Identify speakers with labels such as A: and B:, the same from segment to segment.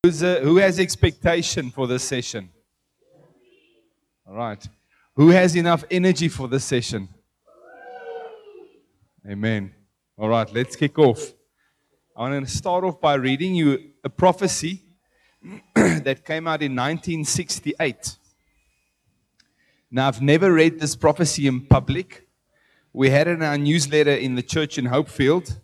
A: Who has expectation for this session? All right. Who has enough energy for this session? Amen. All right, let's kick off. I want to start off by reading you a prophecy that came out in 1968. Now, I've never read this prophecy in public. We had it in our newsletter in the church in Hopefield.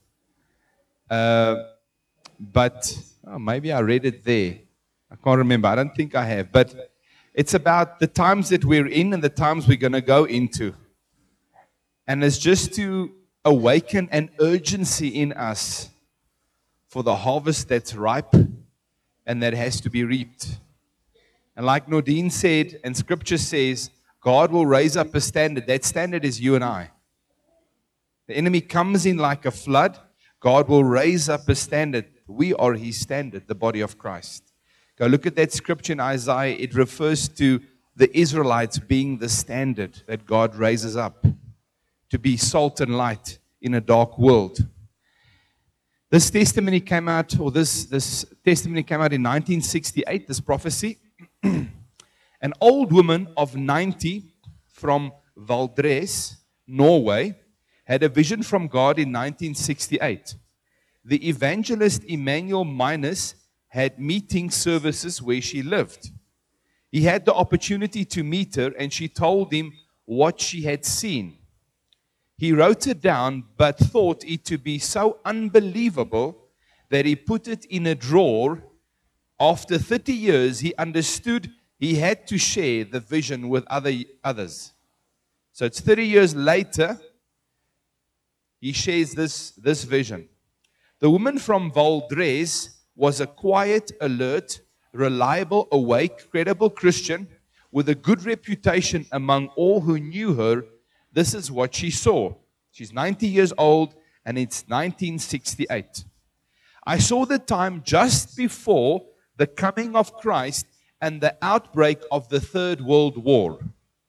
A: But maybe I read it there. I can't remember. I don't think I have. But it's about the times that we're in and the times we're going to go into. And it's just to awaken an urgency in us for the harvest that's ripe and that has to be reaped. And like Nordine said, and Scripture says, God will raise up a standard. That standard is you and I. The enemy comes in like a flood. God will raise up a standard. We are His standard, the body of Christ. Go look at that scripture in Isaiah. It refers to the Israelites being the standard that God raises up to be salt and light in a dark world. This testimony came out, or this testimony came out in 1968, this prophecy. An old woman of 90 from Valdres, Norway, had a vision from God in 1968. The evangelist Emmanuel Minus had meeting services where she lived. He had the opportunity to meet her, and she told him what she had seen. He wrote it down, but thought it to be so unbelievable that he put it in a drawer. After 30 years, he understood he had to share the vision with others. So it's 30 years later, he shares this vision. The woman from Valdres was a quiet, alert, reliable, awake, credible Christian with a good reputation among all who knew her. This is what she saw. She's 90 years old, and it's 1968. I saw the time just before the coming of Christ and the outbreak of the Third World War.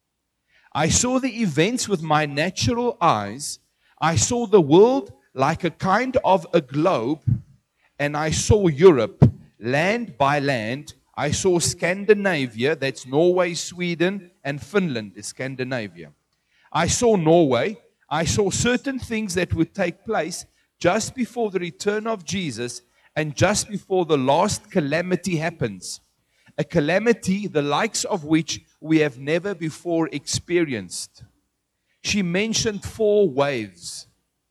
A: I saw the events with my natural eyes. I saw the world like a kind of a globe, and I saw Europe, land by land. I saw Scandinavia, that's Norway, Sweden, and Finland is Scandinavia. I saw Norway. I saw certain things that would take place just before the return of Jesus and just before the last calamity happens. A calamity the likes of which we have never before experienced. She mentioned 4 waves.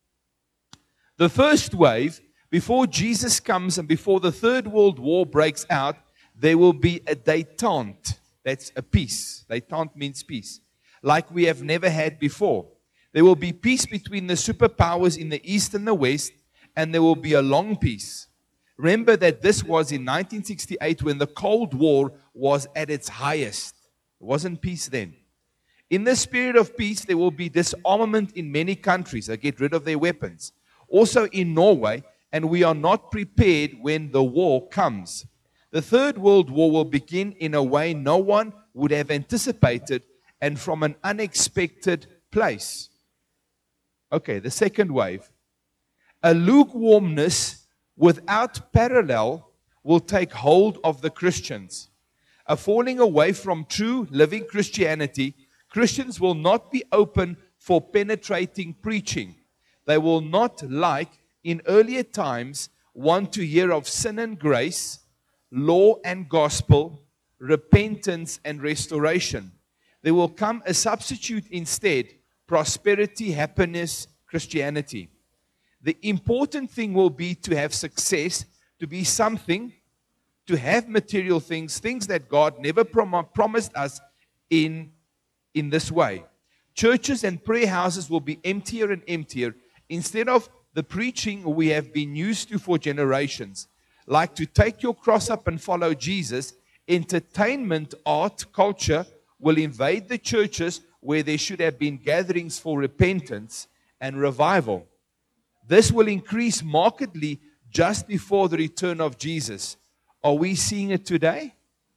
A: The first wave, before Jesus comes and before the Third World War breaks out, there will be a détente. That's a peace. Détente means peace. Like we have never had before. There will be peace between the superpowers in the East and the West, and there will be a long peace. Remember that this was in 1968 when the Cold War was at its highest. It wasn't peace then. In this period of peace, there will be disarmament in many countries. They get rid of their weapons. Also in Norway, and we are not prepared when the war comes. The Third World War will begin in a way no one would have anticipated and from an unexpected place. Okay, the second wave. A lukewarmness without parallel will take hold of the Christians. A falling away from true living Christianity. Christians will not be open for penetrating preaching. They will not, like in earlier times, want to hear of sin and grace, law and gospel, repentance and restoration. There will come a substitute instead, prosperity, happiness, Christianity. The important thing will be to have success, to be something, to have material things, things that God never promised us in this way. Churches and prayer houses will be emptier and emptier. Instead of the preaching we have been used to for generations, like to take your cross up and follow Jesus, entertainment, art, culture will invade the churches where there should have been gatherings for repentance and revival. This will increase markedly just before the return of Jesus. Are we seeing it today?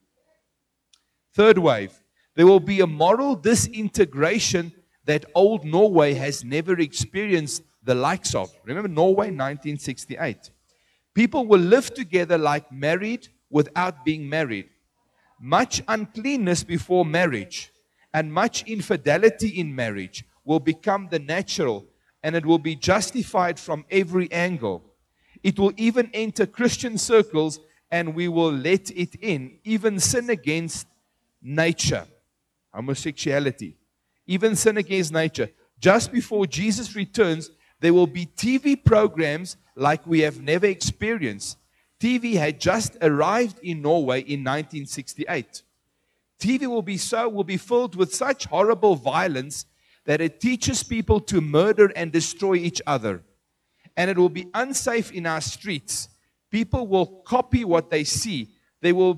A: Third wave. There will be a moral disintegration that old Norway has never experienced the likes of. Remember Norway, 1968. People will live together like married without being married. Much uncleanness before marriage and much infidelity in marriage will become the natural, and it will be justified from every angle. It will even enter Christian circles, and we will let it in. Even sin against nature, homosexuality, even sin against nature. Just before Jesus returns, there will be TV programs like we have never experienced. TV had just arrived in Norway in 1968. TV will be filled with such horrible violence that it teaches people to murder and destroy each other. And it will be unsafe in our streets. People will copy what they see. There will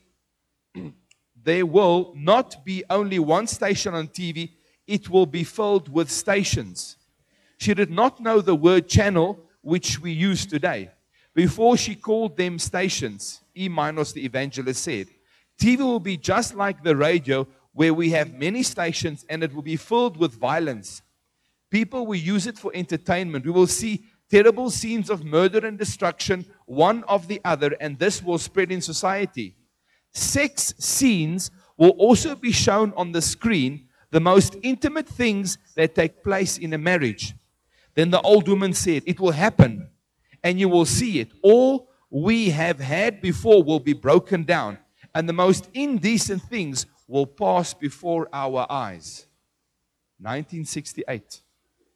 A: not be only one station on TV. It will be filled with stations. She did not know the word channel, which we use today. Before she called them stations, E. Minos the evangelist said, TV will be just like the radio, where we have many stations, and it will be filled with violence. People will use it for entertainment. We will see terrible scenes of murder and destruction, one of the other, and this will spread in society. Sex scenes will also be shown on the screen, the most intimate things that take place in a marriage. Then the old woman said, it will happen, and you will see it. All we have had before will be broken down, and the most indecent things will pass before our eyes. 1968.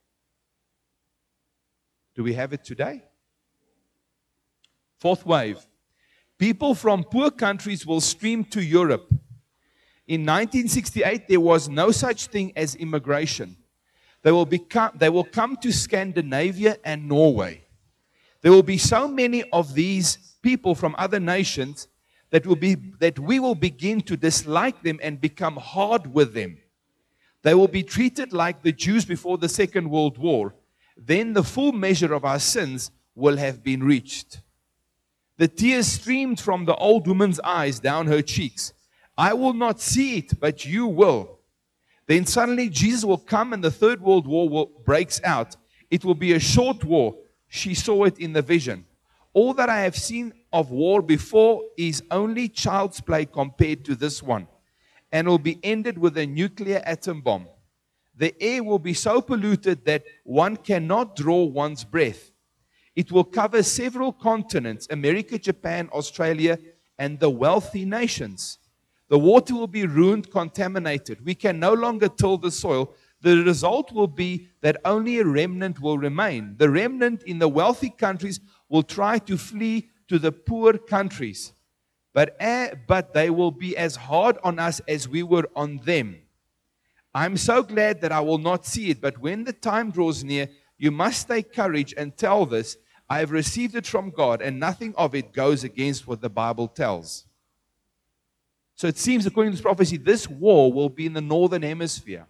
A: Do we have it today? Fourth wave. People from poor countries will stream to Europe. In 1968, there was no such thing as immigration. They will come to Scandinavia and Norway. There will be so many of these people from other nations that we will begin to dislike them and become hard with them. They will be treated like the Jews before the Second World War. Then the full measure of our sins will have been reached. The tears streamed from the old woman's eyes down her cheeks. I will not see it, but you will. Then suddenly Jesus will come and the Third World War breaks out. It will be a short war. She saw it in the vision. All that I have seen of war before is only child's play compared to this one, and will be ended with a nuclear atom bomb. The air will be so polluted that one cannot draw one's breath. It will cover several continents, America, Japan, Australia, and the wealthy nations. The water will be ruined, contaminated. We can no longer till the soil. The result will be that only a remnant will remain. The remnant in the wealthy countries will try to flee to the poor countries. But they will be as hard on us as we were on them. I'm so glad that I will not see it, but when the time draws near, you must take courage and tell this. I have received it from God, and nothing of it goes against what the Bible tells. So it seems, according to this prophecy, this war will be in the northern hemisphere.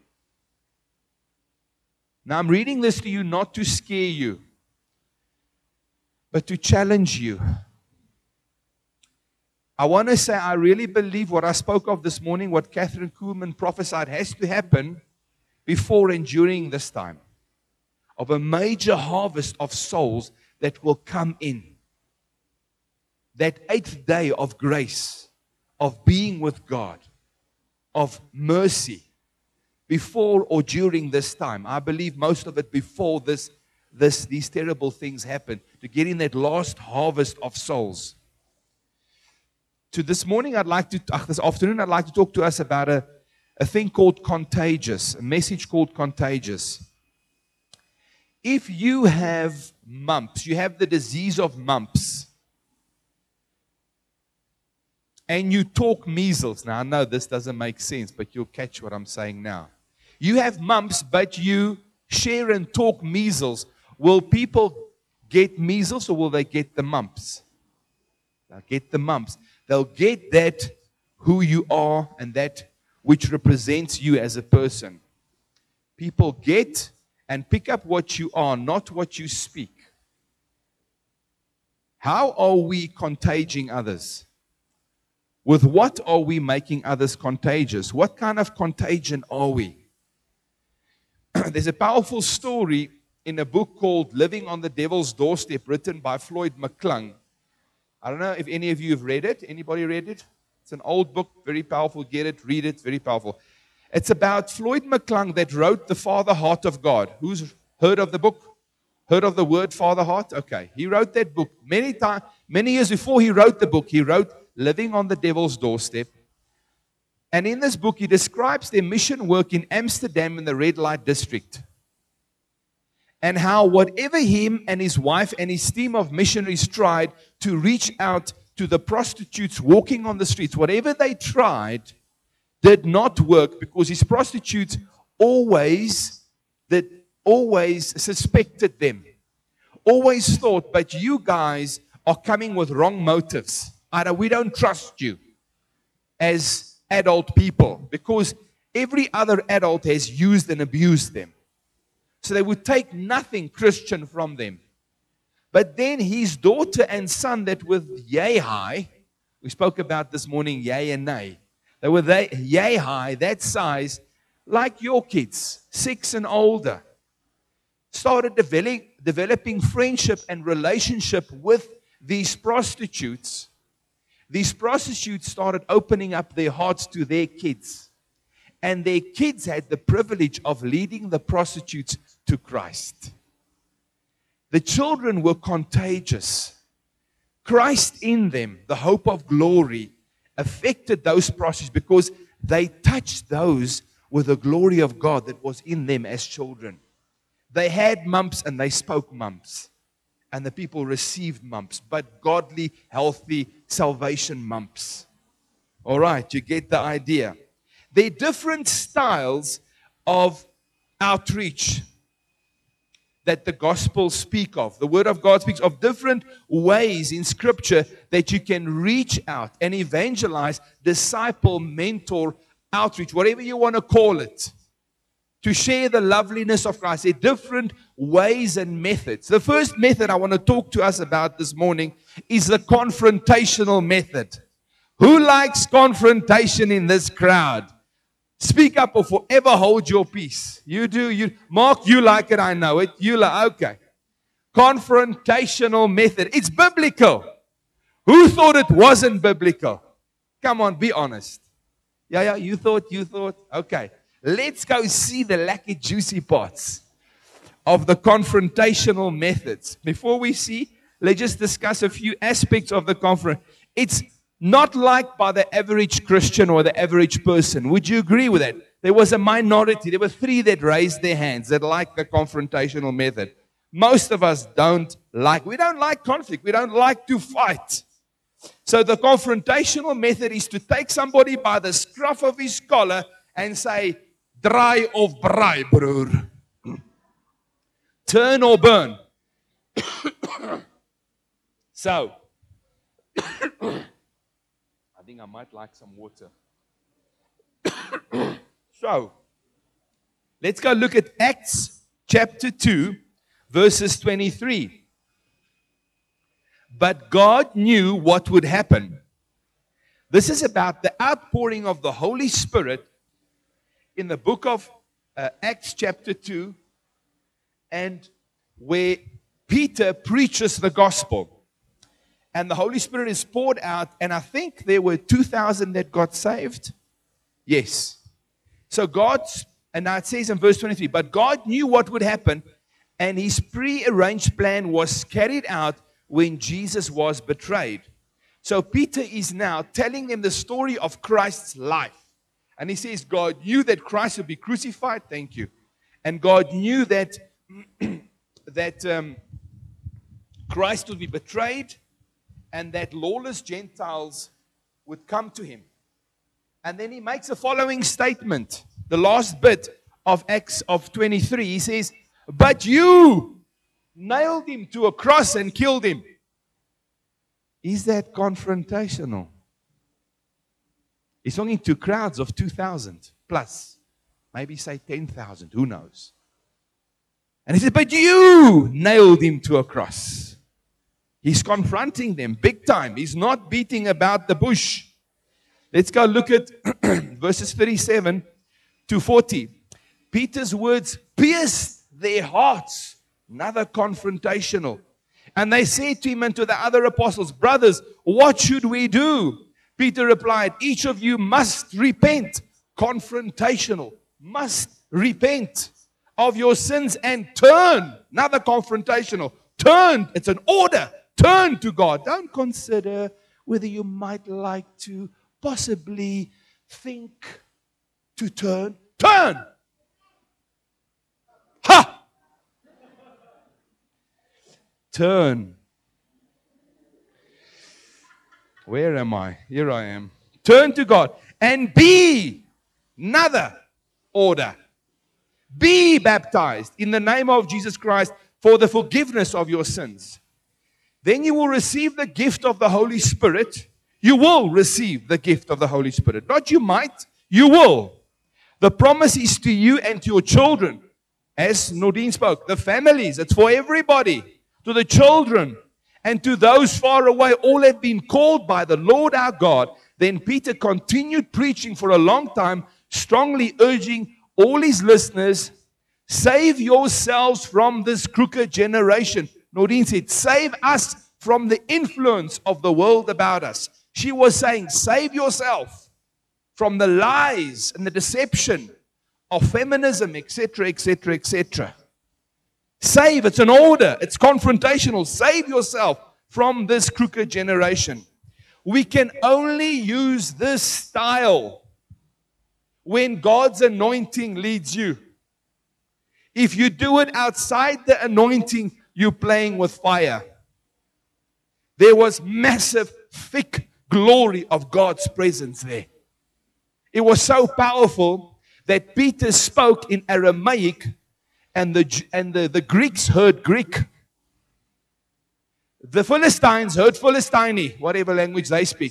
A: Now, I'm reading this to you not to scare you, but to challenge you. I want to say I really believe what I spoke of this morning, what Catherine Kuhlman prophesied, has to happen before and during this time of a major harvest of souls that will come in. That 8th day of grace, of being with God, of mercy, before or during this time. I believe most of it before these terrible things happen, to get in that last harvest of souls. This afternoon, I'd like to talk to us about a thing called contagious, a message called contagious. If you have mumps, you have the disease of mumps, and you talk measles. Now, I know this doesn't make sense, but you'll catch what I'm saying now. You have mumps, but you share and talk measles. Will people get measles, or will they get the mumps? They'll get the mumps. They'll get that who you are and that which represents you as a person. People get and pick up what you are, not what you speak. How are we contaging others? With what are we making others contagious? What kind of contagion are we? There's a powerful story in a book called Living on the Devil's Doorstep, written by Floyd McClung. I don't know if any of you have read it. Anybody read it? It's an old book, very powerful. Get it, read it, very powerful. It's about Floyd McClung that wrote The Father Heart of God. Who's heard of the book? Heard of the word Father Heart? Okay. He wrote that book many years before he wrote the book. He wrote Living on the Devil's Doorstep. And in this book, he describes their mission work in Amsterdam in the red light district. And how whatever him and his wife and his team of missionaries tried to reach out to the prostitutes walking on the streets, whatever they tried did not work because his prostitutes always suspected them. Always thought, but you guys are coming with wrong motives. We don't trust you as adult people because every other adult has used and abused them. So they would take nothing Christian from them. But then his daughter and son that were yay high, we spoke about this morning, yay and nay. They were yay high, that size, like your kids, 6 and older. Started developing friendship and relationship with these prostitutes. These prostitutes started opening up their hearts to their kids. And their kids had the privilege of leading the prostitutes to Christ. The children were contagious. Christ in them, the hope of glory, affected those prostitutes because they touched those with the glory of God that was in them as children. They had mumps and they spoke mumps. And the people received mumps, but godly, healthy, salvation mumps. All right, you get the idea. There are different styles of outreach that the Gospels speak of. The Word of God speaks of different ways in Scripture that you can reach out and evangelize, disciple, mentor, outreach, whatever you want to call it, to share the loveliness of Christ. There are different ways and methods. The first method I want to talk to us about this morning is the confrontational method. Who likes confrontation in this crowd? Speak up or forever hold your peace. You do. Mark, you like it, I know it. You like, okay. Confrontational method. It's biblical. Who thought it wasn't biblical? Come on, be honest. Yeah, you thought. Okay. Let's go see the lucky juicy parts of the confrontational methods. Before we see, let's just discuss a few aspects of the confront. It's not liked by the average Christian or the average person. Would you agree with that? There was a minority. There were 3 that raised their hands that liked the confrontational method. Most of us we don't like conflict. We don't like to fight. So the confrontational method is to take somebody by the scruff of his collar and say, "Draai of braai, broer. Turn or burn." So, I think I might like some water. So, let's go look at Acts chapter 2, verses 23. But God knew what would happen. This is about the outpouring of the Holy Spirit in the book of Acts chapter 2, and where Peter preaches the gospel. And the Holy Spirit is poured out, and I think there were 2,000 that got saved. Yes. So and now it says in verse 23, but God knew what would happen, and his prearranged plan was carried out when Jesus was betrayed. So Peter is now telling them the story of Christ's life. And he says, God knew that Christ would be crucified. Thank you. And God knew that, Christ would be betrayed and that lawless Gentiles would come to him. And then he makes the following statement. The last bit of Acts of 23, he says, but you nailed him to a cross and killed him. Is that confrontational? He's talking to crowds of 2,000 plus. Maybe say 10,000. Who knows? And he said, but you nailed him to a cross. He's confronting them big time. He's not beating about the bush. Let's go look at verses 37 to 40. Peter's words pierced their hearts. Another confrontational. And they said to him and to the other apostles, brothers, what should we do? Peter replied, each of you must repent. Confrontational. Must repent of your sins and turn. Another confrontational. Turn. It's an order. Turn to God. Don't consider whether you might like to possibly think to turn. Turn. Ha! Turn. Where am I? Here I am. Turn to God and be. Another order. Be baptized in the name of Jesus Christ for the forgiveness of your sins. Then you will receive the gift of the Holy Spirit. You will receive the gift of the Holy Spirit. Not you might, you will. The promise is to you and to your children. As Nordine spoke, the families, it's for everybody. To the children and to those far away, all have been called by the Lord our God. Then Peter continued preaching for a long time, strongly urging all his listeners, save yourselves from this crooked generation. Nordine said, save us from the influence of the world about us. She was saying, save yourself from the lies and the deception of feminism, etc., etc., etc. Save, it's an order, it's confrontational. Save yourself from this crooked generation. We can only use this style when God's anointing leads you. If you do it outside the anointing, you're playing with fire. There was massive, thick glory of God's presence there. It was so powerful that Peter spoke in Aramaic and the Greeks heard Greek. The Philistines heard Philistine, whatever language they speak.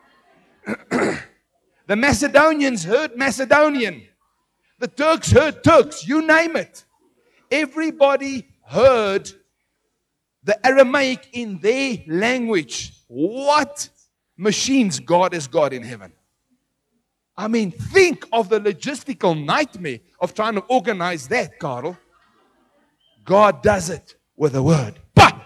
A: The Macedonians heard Macedonian. The Turks heard Turks, you name it. Everybody heard the Aramaic in their language. What machines God has got in heaven. I mean, think of the logistical nightmare of trying to organize that, Carl. God does it with a word. Bah!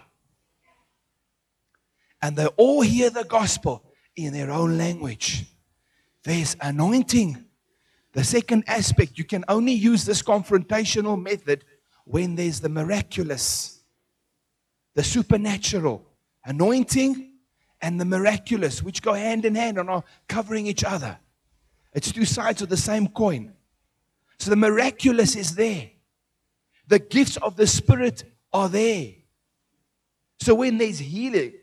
A: And they all hear the gospel in their own language. There's anointing. The second aspect, you can only use this confrontational method when there's the miraculous, the supernatural, anointing and the miraculous, which go hand in hand and are covering each other. It's two sides of the same coin. So the miraculous is there. The gifts of the Spirit are there. So when there's healing,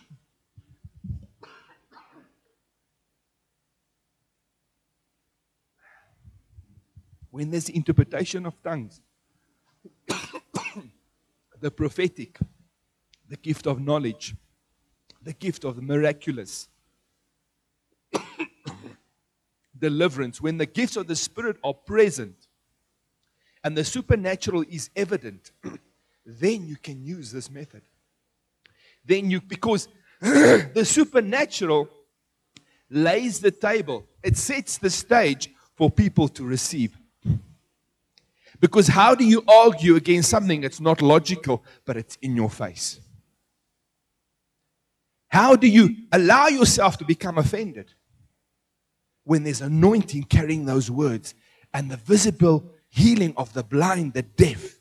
A: when there's the interpretation of tongues, the prophetic, the gift of knowledge, the gift of the miraculous, deliverance, when the gifts of the Spirit are present and the supernatural is evident, then you can use this method. Because the supernatural lays the table, it sets the stage for people to receive. Because how do you argue against something that's not logical, but it's in your face? How do you allow yourself to become offended when there's anointing carrying those words and the visible healing of the blind, the deaf,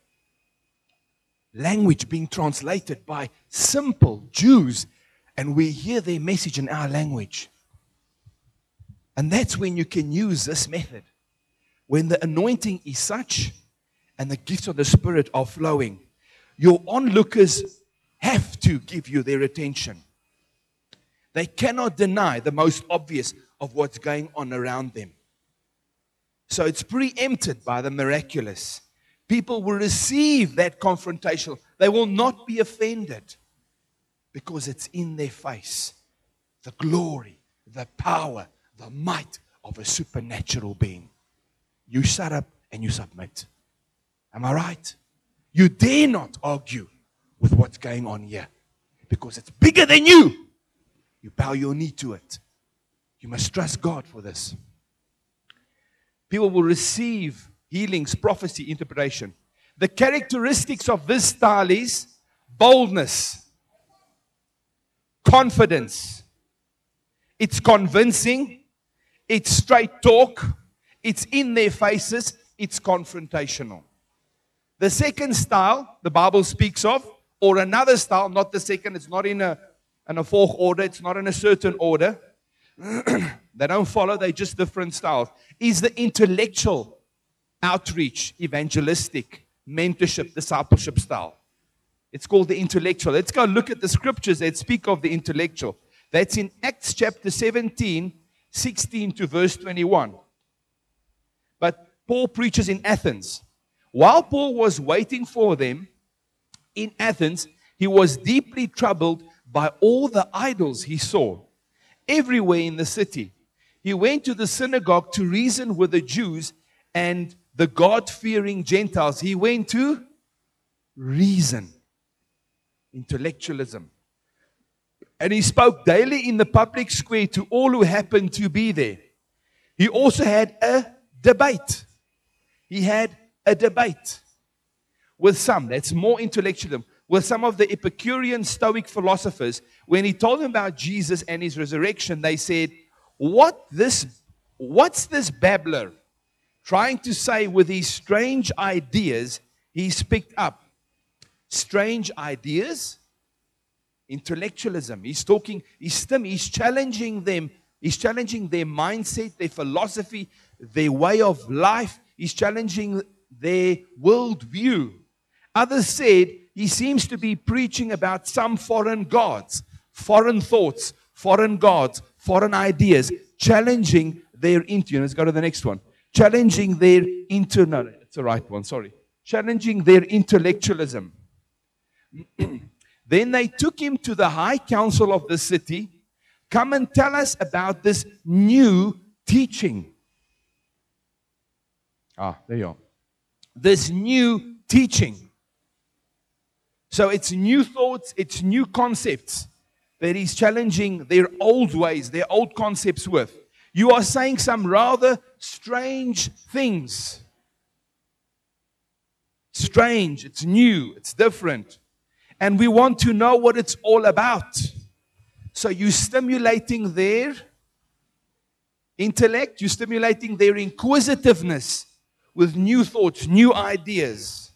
A: language being translated by simple Jews, and we hear their message in our language? And that's when you can use this method. When the anointing is such and the gifts of the Spirit are flowing, your onlookers have to give you their attention. They cannot deny the most obvious of what's going on around them. So it's preempted by the miraculous. People will receive that confrontation. They will not be offended because it's in their face. The glory, the power, the might of a supernatural being. You shut up and you submit. Am I right? You dare not argue with what's going on here because it's bigger than you. You bow your knee to it. You must trust God for this. People will receive healings, prophecy, interpretation. The characteristics of this style is boldness, confidence. It's convincing. It's straight talk. It's in their faces. It's confrontational. The second style the Bible speaks of, or another style, not the second, it's not in a fourth order, it's not in a certain order. They don't follow, they're just different styles. Is the intellectual outreach, evangelistic, mentorship, discipleship style. It's called the intellectual. Let's go look at the scriptures that speak of the intellectual. That's in Acts chapter 17, 16 to verse 21. But Paul preaches in Athens. While Paul was waiting for them in Athens, he was deeply troubled by all the idols he saw everywhere in the city. He went to the synagogue to reason with the Jews and the God-fearing Gentiles. He went to reason, intellectualism. And he spoke daily in the public square to all who happened to be there. He also had a debate. He had a debate with some, that's more intellectualism, with some of the Epicurean Stoic philosophers. When he told them about Jesus and his resurrection, they said, what's this babbler trying to say with these strange ideas he's picked up? Strange ideas? Intellectualism. He's challenging them. He's challenging their mindset, their philosophy, their way of life. He's challenging their worldview. Others said he seems to be preaching about some foreign gods, foreign thoughts, foreign gods, foreign ideas, challenging their let's go to the next one. Challenging their no, it's the right one, sorry. Challenging their intellectualism. Then they took him to the high council of the city. Come and tell us about this new teaching. There you are. This new teaching. So it's new thoughts, it's new concepts that he's challenging their old ways, their old concepts with. You are saying some rather strange things. Strange, it's new, it's different. And we want to know what it's all about. So you're stimulating their intellect, you're stimulating their inquisitiveness with new thoughts, new ideas.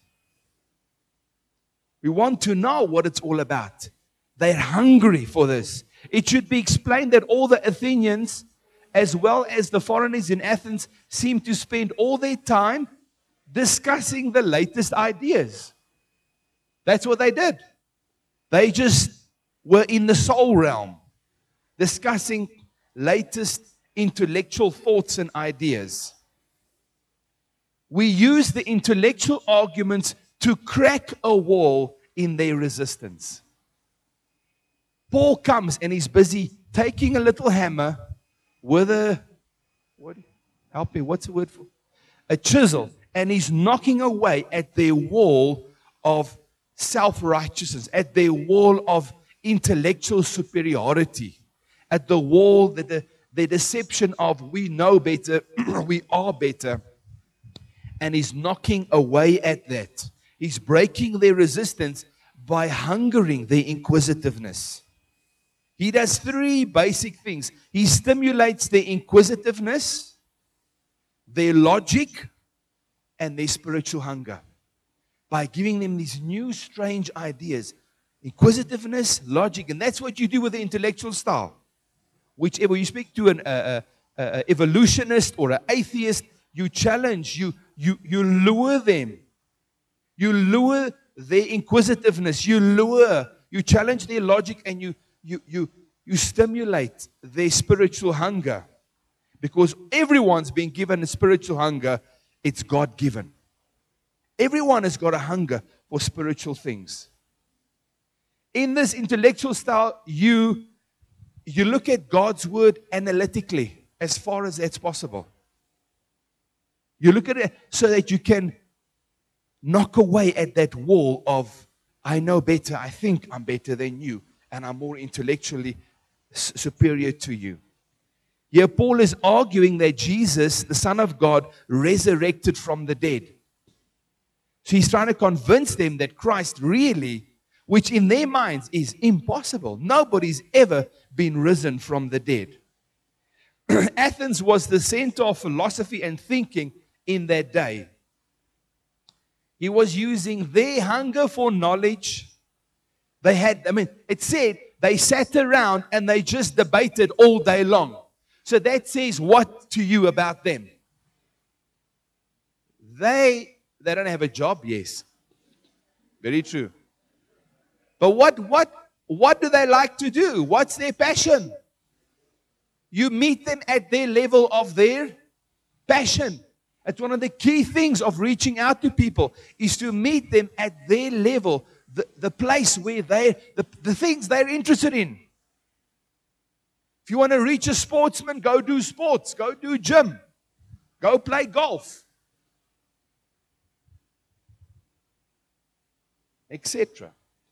A: We want to know what it's all about. They're hungry for this. It should be explained that all the Athenians, as well as the foreigners in Athens, seem to spend all their time discussing the latest ideas. That's what they did. They just were in the soul realm, discussing latest intellectual thoughts and ideas. We use the intellectual arguments to crack a wall in their resistance. Paul comes and he's busy taking a little hammer with what's the word for? A chisel. And he's knocking away at their wall of self-righteousness, at their wall of intellectual superiority, at the wall, the deception of we know better, we are better. And he's knocking away at that. He's breaking their resistance by hungering their inquisitiveness. He does three basic things. He stimulates their inquisitiveness, their logic, and their spiritual hunger by giving them these new strange ideas. Inquisitiveness, logic, and that's what you do with the intellectual style. Whichever you speak to an evolutionist or an atheist, you challenge, you lure them. You lure their inquisitiveness. You challenge their logic, and you stimulate their spiritual hunger. Because everyone's been given a spiritual hunger. It's God-given. Everyone has got a hunger for spiritual things. In this intellectual style, you look at God's word analytically as far as that's possible. You look at it so that you can knock away at that wall of, I know better, I think I'm better than you, and I'm more intellectually superior to you. Here Paul is arguing that Jesus, the Son of God, resurrected from the dead. So he's trying to convince them that Christ really which in their minds is impossible. Nobody's ever been risen from the dead. Athens was the center of philosophy and thinking in that day. He was using their hunger for knowledge. It said they sat around and they just debated all day long. So that says what to you about them? They don't have a job, yes. Very true. But what do they like to do? What's their passion? You meet them at their level of their passion. It's one of the key things of reaching out to people is to meet them at their level, the place where the things they're interested in. If you want to reach a sportsman, go do sports, go do gym, go play golf, etc.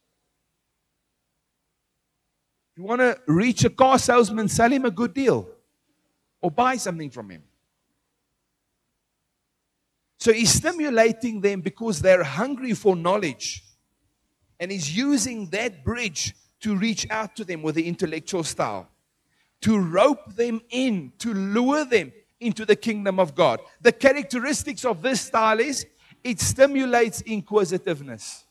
A: If you want to reach a car salesman, sell him a good deal or buy something from him. So he's stimulating them because they're hungry for knowledge. And he's using that bridge to reach out to them with the intellectual style. To rope them in, to lure them into the kingdom of God. The characteristics of this style is, it stimulates inquisitiveness.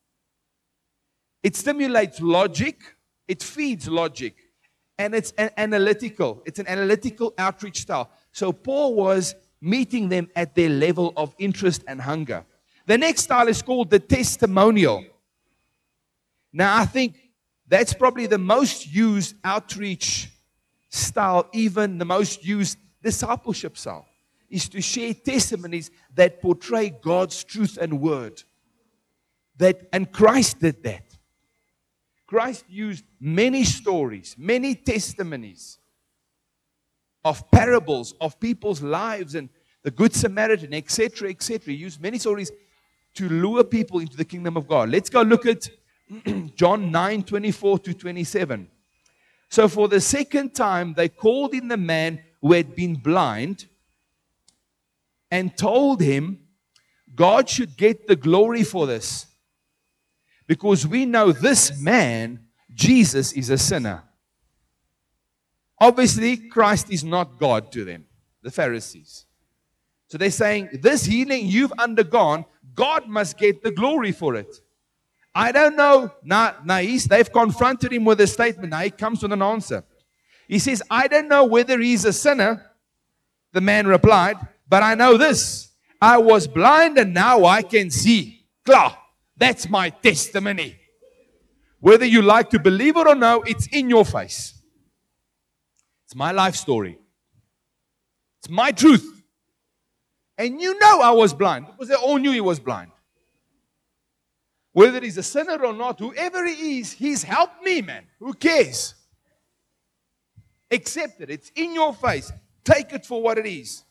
A: It stimulates logic. It feeds logic. And it's analytical. It's an analytical outreach style. So Paul was meeting them at their level of interest and hunger. The next style is called the testimonial. Now, I think that's probably the most used outreach style, even the most used discipleship style, is to share testimonies that portray God's truth and word. And Christ did that. Christ used many stories, many testimonies of parables of people's lives and the Good Samaritan, etc., etc. He used many stories to lure people into the kingdom of God. Let's go look at John 9:24-27. So for the second time, they called in the man who had been blind and told him God should get the glory for this, because we know this man, Jesus, is a sinner. Obviously, Christ is not God to them, the Pharisees. So they're saying, this healing you've undergone, God must get the glory for it. I don't know. Now they've confronted him with a statement. Now he comes with an answer. He says, I don't know whether he's a sinner. The man replied, but I know this. I was blind and now I can see. Klar, that's my testimony. Whether you like to believe it or no, it's in your face. It's my life story. It's my truth. And you know I was blind because they all knew he was blind. Whether he's a sinner or not, whoever he is, he's helped me, man. Who cares? Accept it. It's in your face. Take it for what it is.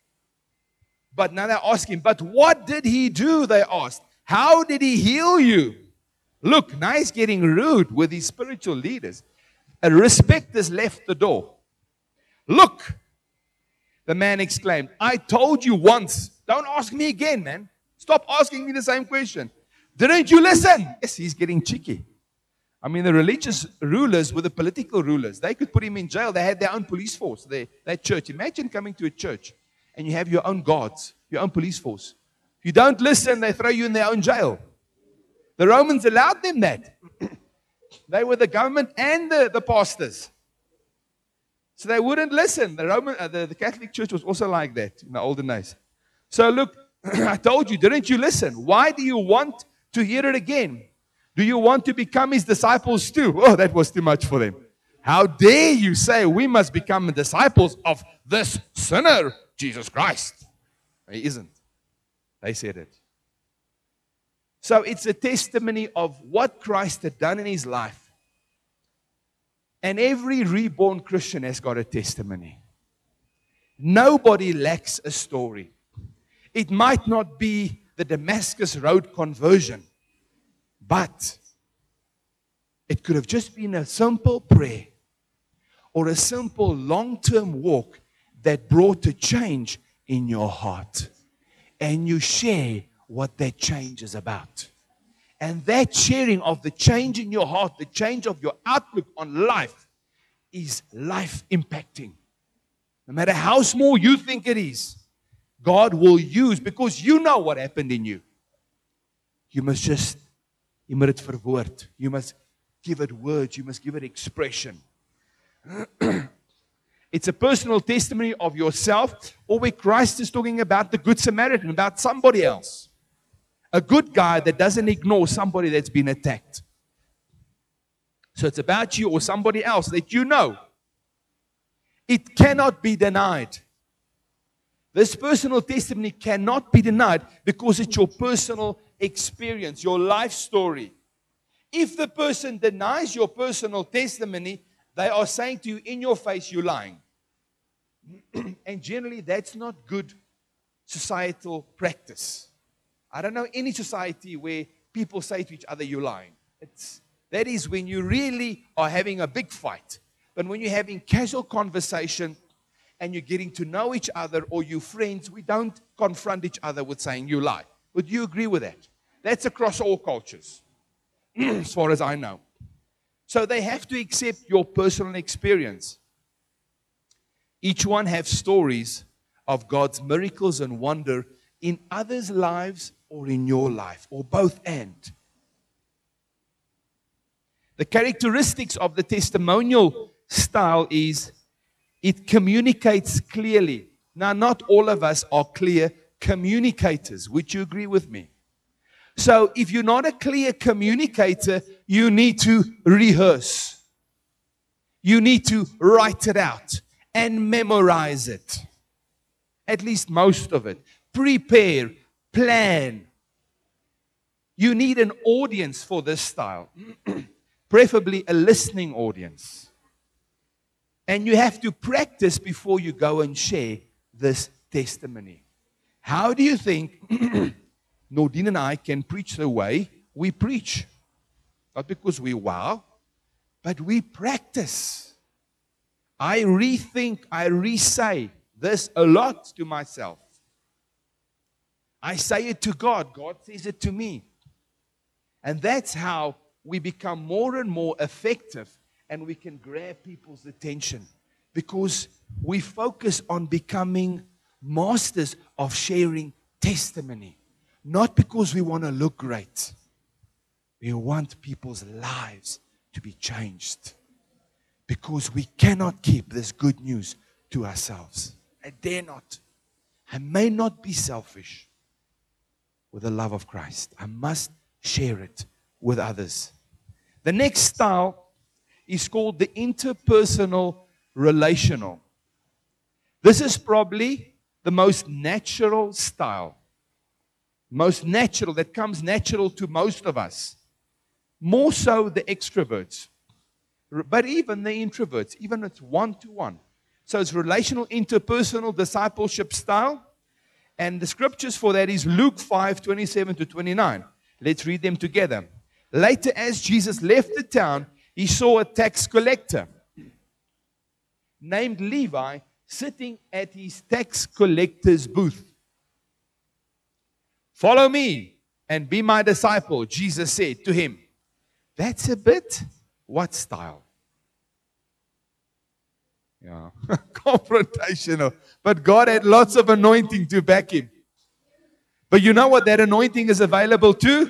A: But now they're asking, but what did he do? They asked. How did he heal you? Look, now he's getting rude with his spiritual leaders. A respect has left the door. Look, the man exclaimed, I told you once. Don't ask me again, man. Stop asking me the same question. Didn't you listen? Yes, he's getting cheeky. I mean, the religious rulers were the political rulers. They could put him in jail. They had their own police force, that church. Imagine coming to a church and you have your own guards, your own police force. If you don't listen, they throw you in their own jail. The Romans allowed them that. They were the government and the pastors. So they wouldn't listen. The Catholic Church was also like that in the olden days. So look, I told you, didn't you listen? Why do you want to hear it again? Do you want to become his disciples too? Oh, that was too much for them. How dare you say we must become disciples of this sinner, Jesus Christ? He isn't. They said it. So it's a testimony of what Christ had done in his life. And every reborn Christian has got a testimony. Nobody lacks a story. It might not be the Damascus Road conversion, but it could have just been a simple prayer or a simple long-term walk that brought a change in your heart. And you share what that change is about. And that sharing of the change in your heart, the change of your outlook on life, is life impacting. No matter how small you think it is, God will use, because you know what happened in you. You must just, you moet het verwoord. You must give it words. You must give it expression. It's a personal testimony of yourself, or where Christ is talking about the Good Samaritan, about somebody else. A good guy that doesn't ignore somebody that's been attacked. So it's about you or somebody else that you know. It cannot be denied. This personal testimony cannot be denied because it's your personal experience, your life story. If the person denies your personal testimony, they are saying to you in your face, you're lying. And generally, that's not good societal practice. I don't know any society where people say to each other, you're lying. That is when you really are having a big fight. But when you're having casual conversation and you're getting to know each other or you're friends, we don't confront each other with saying you lie. Would you agree with that? That's across all cultures, as far as I know. So they have to accept your personal experience. Each one has stories of God's miracles and wonder in others' lives or in your life, or both and. The characteristics of the testimonial style is it communicates clearly. Now, not all of us are clear communicators. Would you agree with me? So, if you're not a clear communicator, you need to rehearse. You need to write it out and memorize it. At least most of it. Prepare, plan. You need an audience for this style. Preferably a listening audience. And you have to practice before you go and share this testimony. How do you think Nordine and I can preach the way we preach? Not because we wow, but we practice. I rethink, I re-say this a lot to myself. I say it to God. God says it to me. And that's how we become more and more effective and we can grab people's attention because we focus on becoming masters of sharing testimony. Not because we want to look great. We want people's lives to be changed. Because we cannot keep this good news to ourselves. I dare not. I may not be selfish with the love of Christ. I must share it with others. The next style is called the interpersonal relational. This is probably the most natural style. Most natural, that comes natural to most of us. More so the extroverts. But even the introverts, even it's one-to-one. So it's relational, interpersonal discipleship style. And the scriptures for that is Luke 5:27-29. Let's read them together. Later, as Jesus left the town, he saw a tax collector named Levi sitting at his tax collector's booth. Follow me and be my disciple, Jesus said to him. That's a bit what style? Yeah, confrontational. But God had lots of anointing to back him. But you know what that anointing is available to?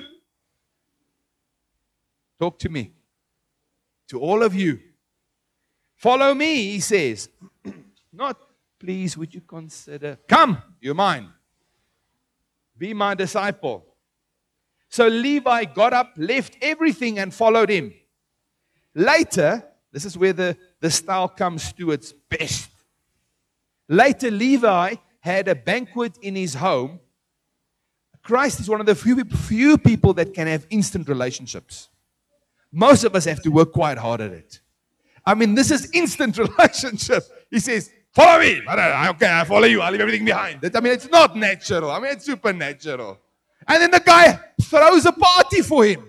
A: Talk to me. To all of you. Follow me, he says. Not, please, would you consider? Come, you're mine. Be my disciple. So Levi got up, left everything, and followed him. Later, this is where the style comes to its best. Later, Levi had a banquet in his home. Christ is one of the few people that can have instant relationships. Most of us have to work quite hard at it. I mean, this is instant relationship. He says, follow me. Okay, I follow you. I'll leave everything behind. I mean, it's not natural. I mean, it's supernatural. And then the guy throws a party for him.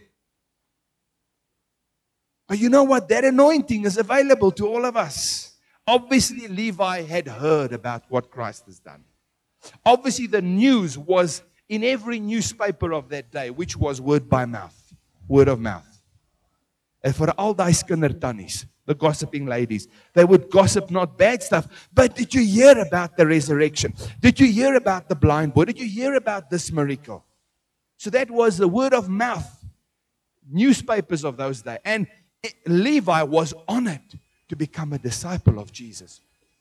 A: But you know what? That anointing is available to all of us. Obviously, Levi had heard about what Christ has done. Obviously, the news was in every newspaper of that day, which was word by mouth. Word of mouth. And for all die kindertannies, the gossiping ladies, they would gossip not bad stuff, but did you hear about the resurrection? Did you hear about the blind boy? Did you hear about this miracle? So that was the word of mouth, newspapers of those days. And Levi was honored to become a disciple of Jesus.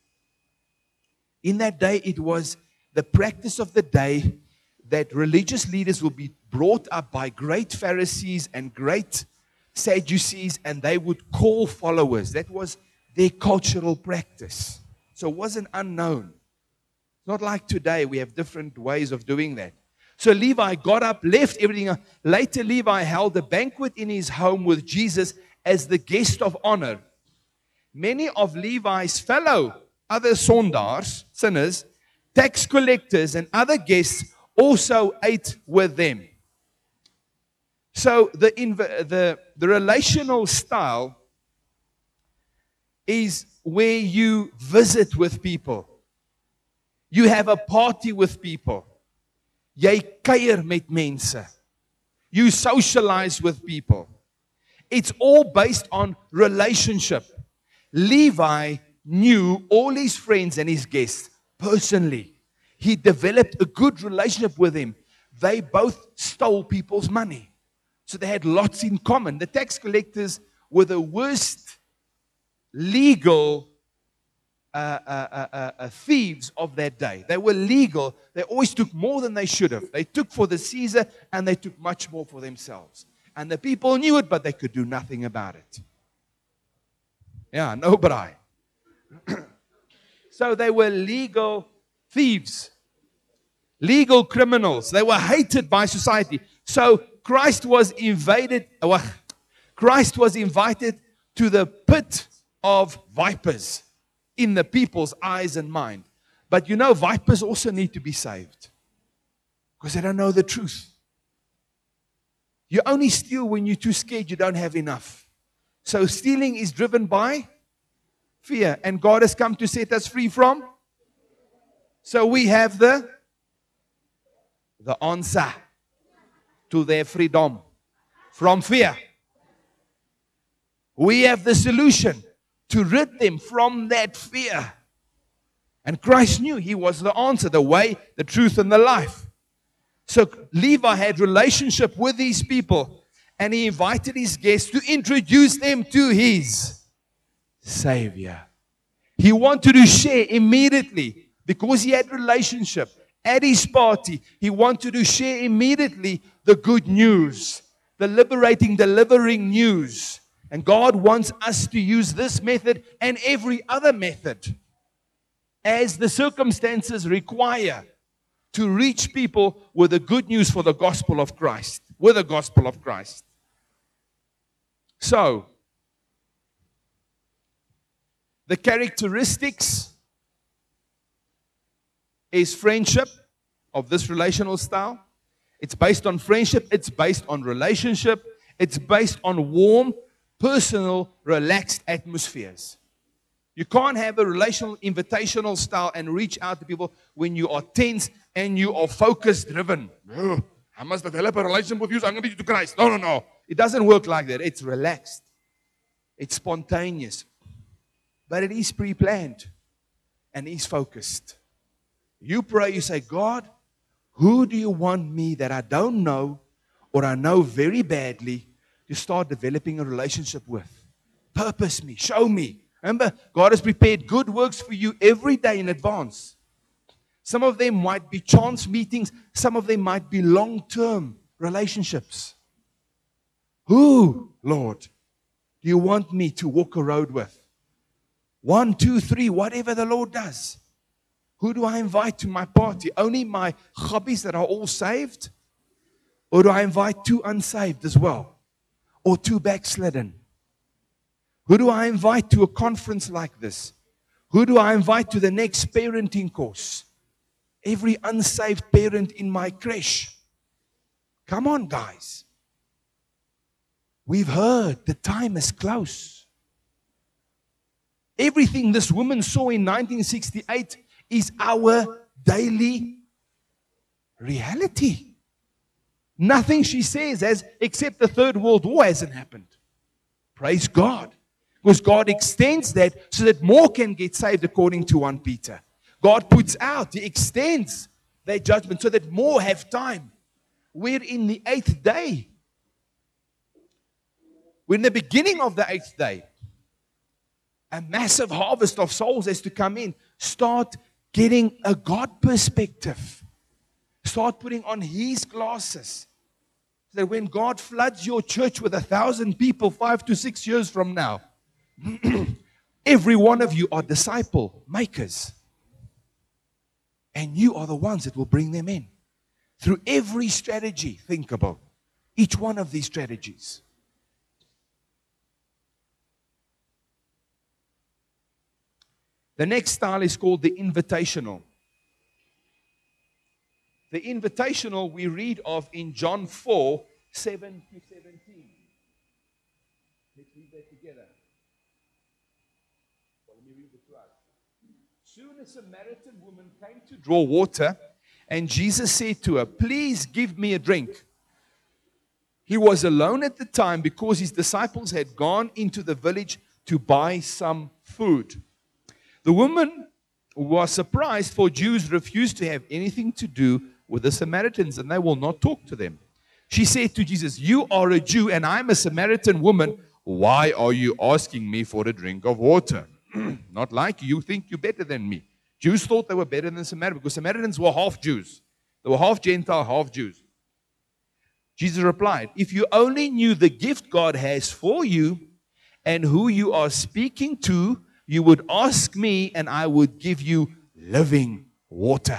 A: In that day, it was the practice of the day that religious leaders will be brought up by great Pharisees and great Sadducees, and they would call followers. That was their cultural practice. So it wasn't unknown. It's not like today, we have different ways of doing that. So Levi got up, left everything. Later, Levi held a banquet in his home with Jesus as the guest of honor. Many of Levi's fellow other sondaars, sinners, tax collectors, and other guests also ate with them. So the relational style is where you visit with people. You have a party with people. Jy kuier met mense. You socialize with people. It's all based on relationship. Levi knew all his friends and his guests personally. He developed a good relationship with them. They both stole people's money. So they had lots in common. The tax collectors were the worst legal thieves of that day. They were legal. They always took more than they should have. They took for the Caesar and they took much more for themselves. And the people knew it, but they could do nothing about it. Yeah, no braai. So they were legal thieves, legal criminals. They were hated by society. So Christ was invited to the pit of vipers in the people's eyes and mind. But you know, vipers also need to be saved because they don't know the truth. You only steal when you're too scared you don't have enough. So stealing is driven by fear. And God has come to set us free from. So we have the answer to their freedom from fear. We have the solution to rid them from that fear. And Christ knew He was the answer, the way, the truth, and the life. So Levi had relationship with these people, and he invited his guests to introduce them to his Savior. He wanted to share immediately, because he had relationship at his party. He wanted to share immediately the good news, the liberating, delivering news. And God wants us to use this method and every other method as the circumstances require to reach people with the good news for the gospel of Christ, with the gospel of Christ. So, the characteristics is friendship of this relational style. It's based on friendship. It's based on relationship. It's based on warm, personal, relaxed atmospheres. You can't have a relational, invitational style and reach out to people when you are tense and you are focus-driven. Oh, I must develop a relationship with you, so I'm going to lead you to Christ. No. It doesn't work like that. It's relaxed. It's spontaneous. But it is pre-planned. And it's focused. You pray, you say, God, who do you want me that I don't know or I know very badly to start developing a relationship with? Purpose me. Show me. Remember, God has prepared good works for you every day in advance. Some of them might be chance meetings. Some of them might be long-term relationships. Who, Lord, do you want me to walk a road with? 1, 2, 3, whatever the Lord does. Who do I invite to my party? Only my hobbies that are all saved? Or do I invite 2 unsaved as well? Or 2 backslidden? Who do I invite to a conference like this? Who do I invite to the next parenting course? Every unsaved parent in my creche. Come on, guys. We've heard the time is close. Everything this woman saw in 1968 is our daily reality. Nothing she says has, except the Third World War hasn't happened. Praise God. Because God extends that so that more can get saved according to 1 Peter. God puts out, He extends that judgment so that more have time. We're in the 8th day. We're in the beginning of the 8th day. A massive harvest of souls has to come in. Start getting a God perspective. Start putting on His glasses. So that when God floods your church with 1,000 people 5 to 6 years from now, every one of you are disciple makers. And you are the ones that will bring them in. Through every strategy thinkable. Each one of these strategies. The next style is called the invitational. The invitational we read of in John 4, 7 to 17. Let's read that together. Well, let me read it to us. Soon a Samaritan woman came to draw water, and Jesus said to her, "Please give me a drink." He was alone at the time because his disciples had gone into the village to buy some food. The woman was surprised, for Jews refused to have anything to do with the Samaritans, and they will not talk to them. She said to Jesus, "You are a Jew, and I'm a Samaritan woman. Why are you asking me for a drink of water?" Not like you think you're better than me. Jews thought they were better than Samaritans, because Samaritans were half Jews. They were half Gentile, half Jews. Jesus replied, "If you only knew the gift God has for you and who you are speaking to, you would ask me, and I would give you living water."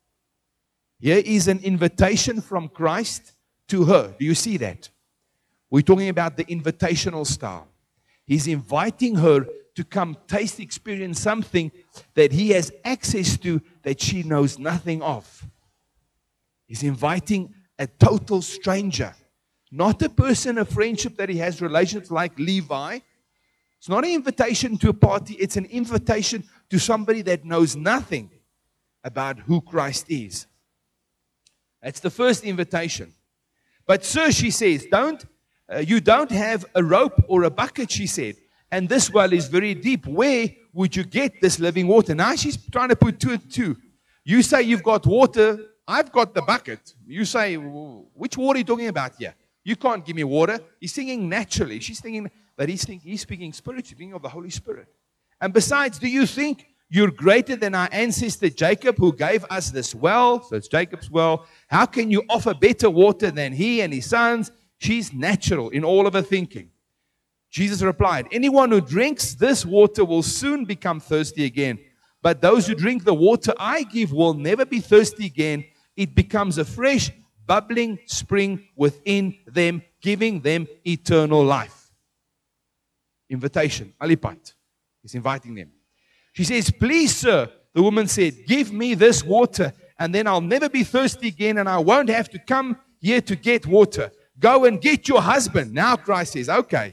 A: Here is an invitation from Christ to her. Do you see that? We're talking about the invitational style. He's inviting her to come taste, experience something that He has access to that she knows nothing of. He's inviting a total stranger, not a person of friendship that he has relations like Levi. It's not an invitation to a party. It's an invitation to somebody that knows nothing about who Christ is. That's the first invitation. "But sir," she says, you don't have a rope or a bucket," she said. "And this well is very deep. Where would you get this living water?" Now she's trying to put two and two. You say you've got water. I've got the bucket. You say, which water are you talking about here? You can't give me water. He's singing naturally. She's thinking that he's speaking spiritually, speaking of the Holy Spirit. "And besides, do you think you're greater than our ancestor Jacob, who gave us this well?" So it's Jacob's well. "How can you offer better water than he and his sons?" She's natural in all of her thinking. Jesus replied, "Anyone who drinks this water will soon become thirsty again. But those who drink the water I give will never be thirsty again. It becomes a fresh, bubbling spring within them, giving them eternal life." Invitation, alipat. He's inviting them. She says, "Please, sir," the woman said, "give me this water, and then I'll never be thirsty again, and I won't have to come here to get water. Go and get your husband." Now Christ says, "Okay,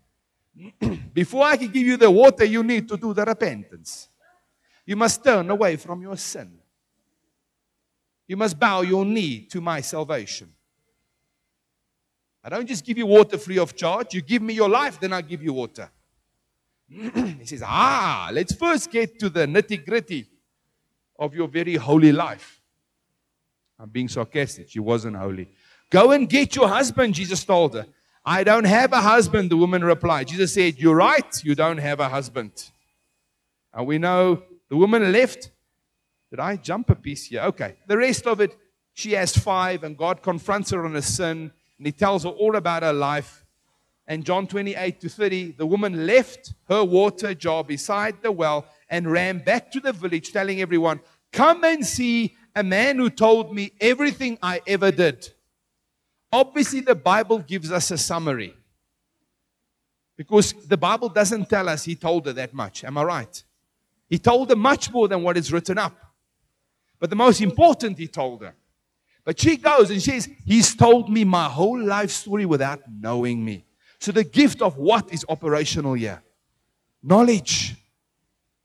A: before I can give you the water, you need to do the repentance. You must turn away from your sin. You must bow your knee to my salvation. I don't just give you water free of charge. You give me your life, then I'll give you water." He says, let's first get to the nitty-gritty of your very holy life. I'm being sarcastic. She wasn't holy. "Go and get your husband," Jesus told her. "I don't have a husband," the woman replied. Jesus said, "You're right, you don't have a husband." And we know the woman left. Did I jump a piece here? Okay. The rest of it, she has 5, and God confronts her on her sin, and He tells her all about her life. And John 28 to 30, the woman left her water jar beside the well and ran back to the village, telling everyone, "Come and see a man who told me everything I ever did." Obviously, the Bible gives us a summary, because the Bible doesn't tell us He told her that much. Am I right? He told her much more than what is written up. But the most important, He told her. But she goes and says, "He's told me my whole life story without knowing me." So the gift of what is operational here? Knowledge.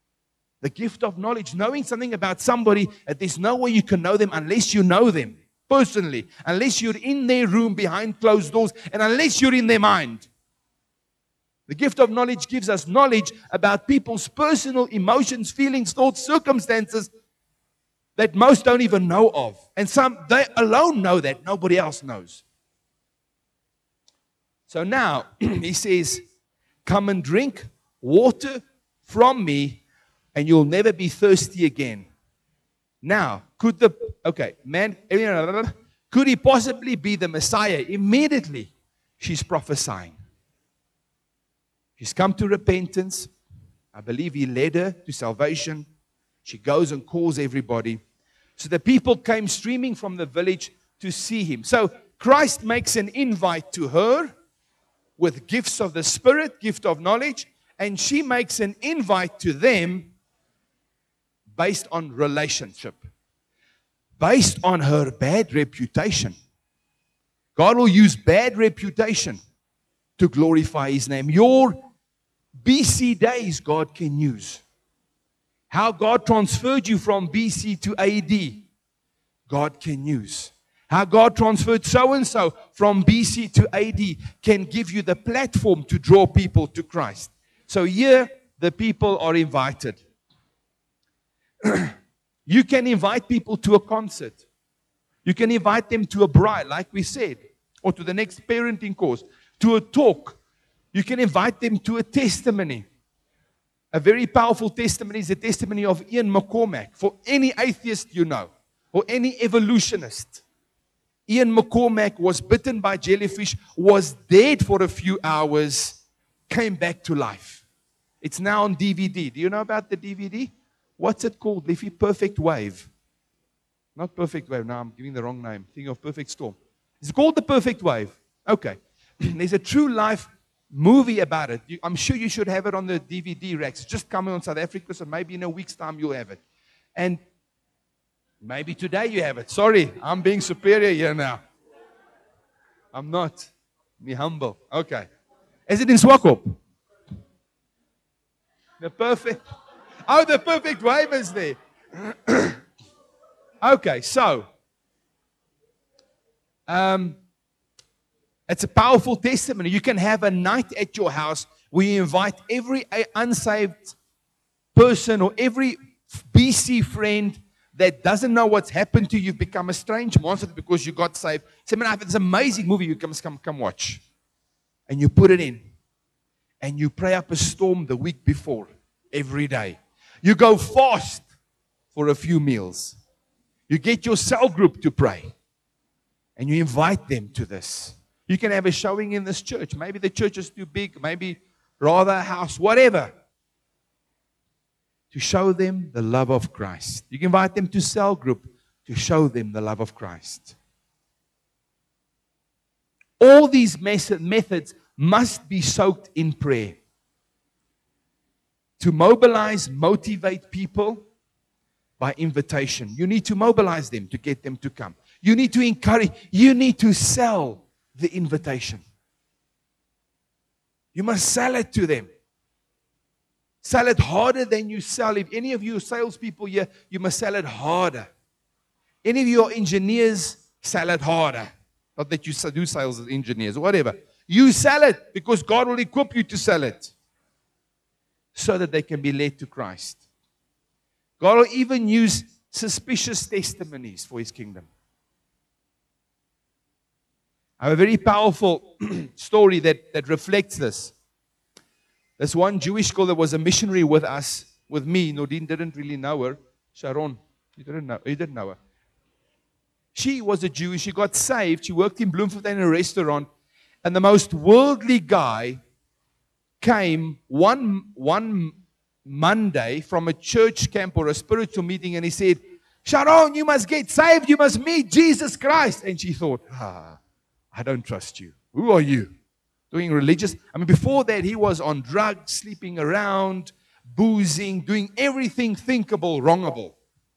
A: The gift of knowledge. Knowing something about somebody that there's no way you can know them unless you know them. personally, unless you're in their room behind closed doors, and unless you're in their mind. The gift of knowledge gives us knowledge about people's personal emotions, feelings, thoughts, circumstances that most don't even know of. And some, they alone know that. Nobody else knows. So now, he says, come and drink water from me, and you'll never be thirsty again. Now, could he possibly be the Messiah? Immediately, she's prophesying. She's come to repentance. I believe he led her to salvation. She goes and calls everybody. So the people came streaming from the village to see him. So Christ makes an invite to her with gifts of the Spirit, gift of knowledge, and she makes an invite to them based on relationship, based on her bad reputation. God will use bad reputation to glorify his name. Your BC days God can use. How God transferred you from BC to AD, God can use. How God transferred so-and-so from BC to AD can give you the platform to draw people to Christ. So here, the people are invited. You can invite people to a concert. You can invite them to a bride, like we said, or to the next parenting course, to a talk. You can invite them to a testimony. A very powerful testimony is the testimony of Ian McCormack. For any atheist you know, or any evolutionist, Ian McCormack was bitten by jellyfish, was dead for a few hours, came back to life. It's now on DVD. Do you know about the DVD? What's it called, Liffy? Perfect Wave. Not Perfect Wave. No, I'm giving the wrong name. Thinking of Perfect Storm. It's called The Perfect Wave. Okay. There's a true life movie about it. I'm sure you should have it on the DVD racks. It's just coming on South Africa, so maybe in a week's time you'll have it. And maybe today you have it. Sorry, I'm being superior here now. I'm not. Be humble. Okay. Is it in Swakop? The perfect wave is there. Okay, so it's a powerful testimony. You can have a night at your house where you invite every unsaved person or every BC friend that doesn't know what's happened to you. You've become a strange monster because you got saved. Say, man, it's an amazing movie. You come watch. And you put it in. And you pray up a storm the week before, every day. You go fast for a few meals. You get your cell group to pray. And you invite them to this. You can have a showing in this church. Maybe the church is too big. Maybe rather a house. Whatever. To show them the love of Christ. You can invite them to cell group to show them the love of Christ. All these methods must be soaked in prayer. To mobilize, motivate people by invitation. You need to mobilize them to get them to come. You need to encourage. You need to sell the invitation. You must sell it to them. Sell it harder than you sell. If any of you salespeople here, you must sell it harder. Any of you are engineers, sell it harder. Not that you do sales as engineers or whatever. You sell it because God will equip you to sell it so that they can be led to Christ. God will even use suspicious testimonies for his kingdom. I have a very powerful story that reflects this. There's one Jewish girl that was a missionary with us, with me. Nordine didn't really know her. Sharon, he didn't know her. She was a Jew. She got saved. She worked in Bloemfontein in a restaurant. And the most worldly guy came one Monday from a church camp or a spiritual meeting, and he said, Sharon, you must get saved. You must meet Jesus Christ. And she thought, I don't trust you. Who are you? Doing religious. Before that, he was on drugs, sleeping around, boozing, doing everything thinkable, wrongable.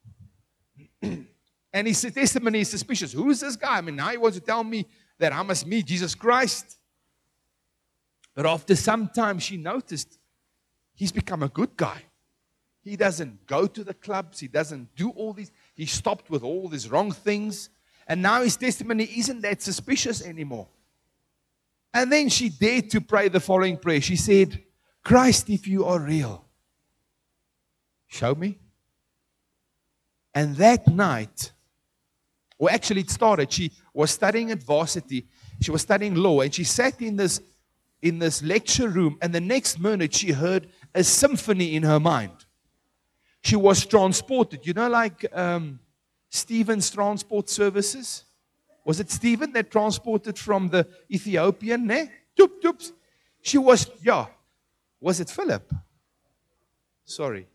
A: And his testimony is suspicious. Who is this guy? Now he wants to tell me that I must meet Jesus Christ. But after some time, she noticed he's become a good guy. He doesn't go to the clubs. He doesn't do all these. He stopped with all these wrong things. And now his testimony isn't that suspicious anymore. And then she dared to pray the following prayer. She said, Christ, if you are real, show me. And that night, or actually it started, she was studying at varsity. She was studying law, and she sat in this lecture room, and the next minute she heard a symphony in her mind. She was transported. You know, like Stephen's transport services? Was it Stephen that transported from the Ethiopian? Ne? Toop, toops. She was, yeah. Was it Philip? Sorry.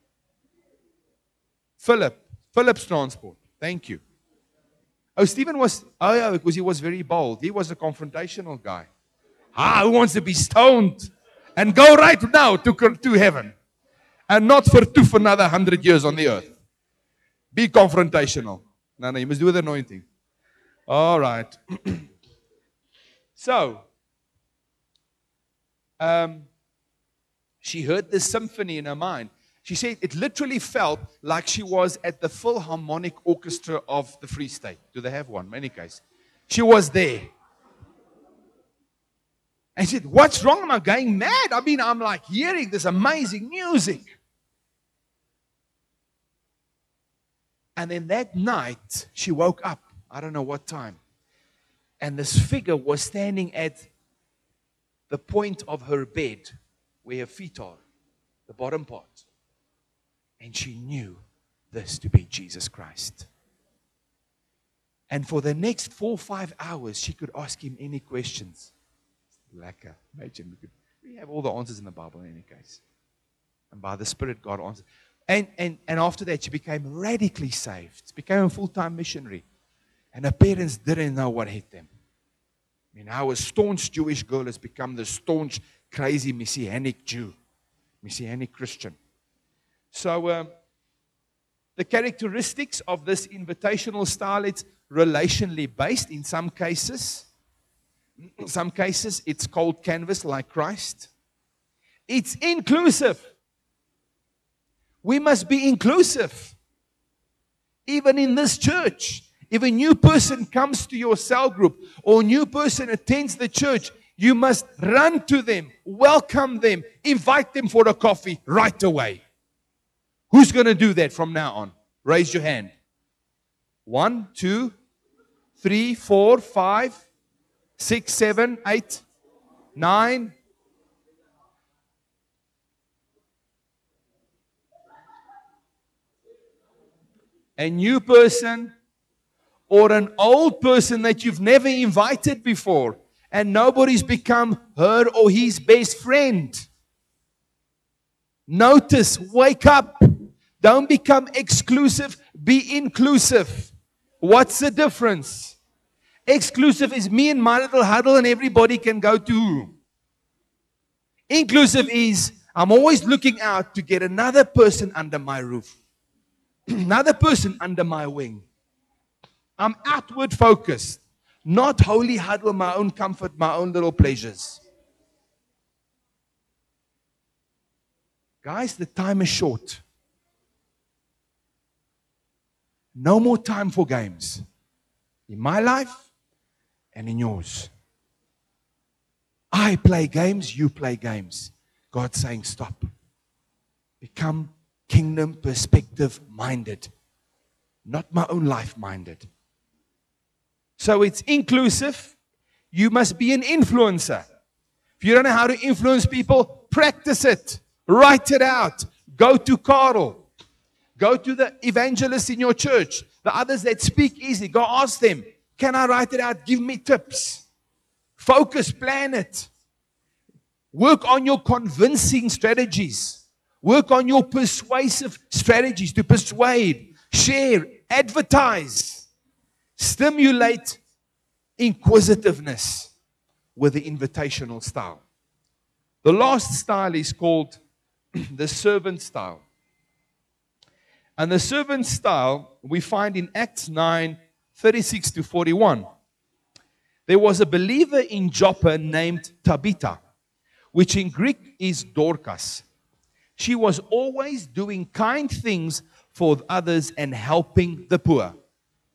A: Philip's transport. Thank you. Oh, Stephen was, oh yeah, because he was very bold. He was a confrontational guy. Who wants to be stoned and go right now to heaven? And not for another 100 years on the earth. Be confrontational. No, you must do with anointing. All right. So, she heard this symphony in her mind. She said it literally felt like she was at the Philharmonic Orchestra of the Free State. Do they have one? In any case. She was there. And she said, what's wrong? Am I going mad? I mean, I'm like hearing this amazing music. And then that night, she woke up. I don't know what time. And this figure was standing at the point of her bed where her feet are, the bottom part. And she knew this to be Jesus Christ. And for the next 4 or 5 hours, she could ask him any questions. Lekker. Imagine, we have all the answers in the Bible in any case. And by the Spirit, God answered. And after that, she became radically saved. Became a full-time missionary. And her parents didn't know what hit them. I mean, how a staunch Jewish girl has become the staunch, crazy Messianic Jew. Messianic Christian. So, the characteristics of this invitational style, it's relationally based in some cases. In some cases, it's cold canvas like Christ. It's inclusive. We must be inclusive. Even in this church, if a new person comes to your cell group or a new person attends the church, you must run to them, welcome them, invite them for a coffee right away. Who's going to do that from now on? Raise your hand. 1, 2, 3, 4, 5, 6, 7, 8, 9. A new person or an old person that you've never invited before and nobody's become her or his best friend. Notice, wake up. Don't become exclusive, be inclusive. What's the difference? Exclusive is me and my little huddle and everybody can go to. Inclusive is I'm always looking out to get another person under my roof. Another person under my wing. I'm outward focused. Not wholly huddle my own comfort, my own little pleasures. Guys, the time is short. No more time for games. In my life and in yours. I play games, you play games. God's saying stop. Become kingdom perspective minded. Not my own life minded. So it's inclusive. You must be an influencer. If you don't know how to influence people, practice it. Write it out. Go to Carl. Go to the evangelists in your church. The others that speak easy. Go ask them. Can I write it out? Give me tips. Focus, plan it. Work on your convincing strategies. Work on your persuasive strategies to persuade, share, advertise. Stimulate inquisitiveness with the invitational style. The last style is called the servant style. And the servant style we find in Acts 9, 36 to 41. There was a believer in Joppa named Tabitha, which in Greek is Dorcas. She was always doing kind things for others and helping the poor.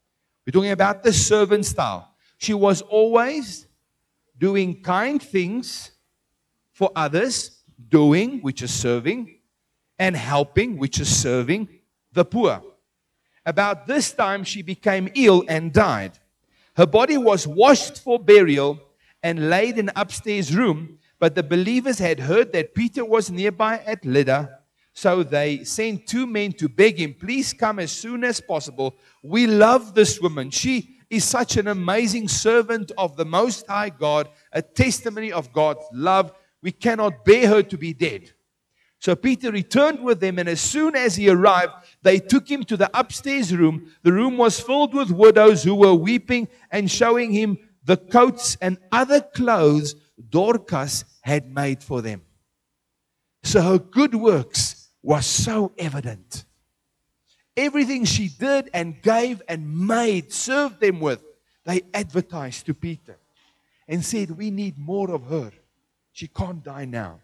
A: We're talking about the servant style. She was always doing kind things for others, doing, which is serving, and helping, which is serving the poor. About this time, she became ill and died. Her body was washed for burial and laid in an upstairs room, but the believers had heard that Peter was nearby at Lydda, so they sent 2 men to beg him, please come as soon as possible. We love this woman. She is such an amazing servant of the Most High God, a testimony of God's love. We cannot bear her to be dead. So Peter returned with them, and as soon as he arrived, they took him to the upstairs room. The room was filled with widows who were weeping and showing him the coats and other clothes Dorcas had made for them. So her good works was so evident. Everything she did and gave and made, served them with, they advertised to Peter and said, we need more of her. She can't die now.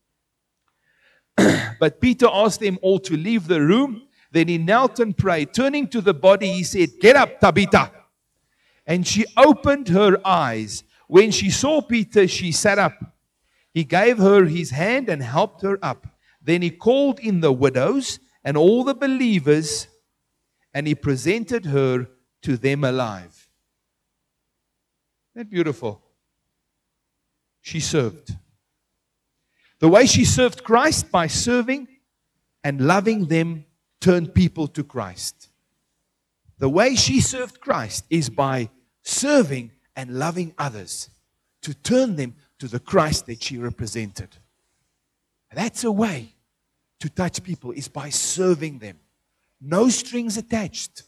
A: But Peter asked them all to leave the room. Then he knelt and prayed. Turning to the body, he said, get up, Tabitha. And she opened her eyes. When she saw Peter, she sat up. He gave her his hand and helped her up. Then he called in the widows and all the believers, and he presented her to them alive. Isn't that beautiful? She served. The way she served Christ, by serving and loving them, turned people to Christ. The way she served Christ is by serving and loving others to turn them to the Christ that she represented. That's a way to touch people, is by serving them. No strings attached.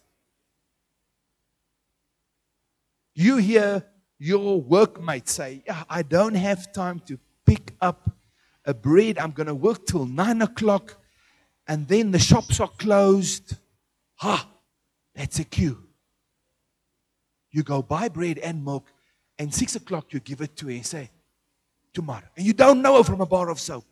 A: You hear your workmate say, I don't have time to pick up a bread. I'm going to work till 9 o'clock and then the shops are closed. That's a cue. You go buy bread and milk, and 6 o'clock you give it to her and say, tomorrow. And you don't know her from a bar of soap.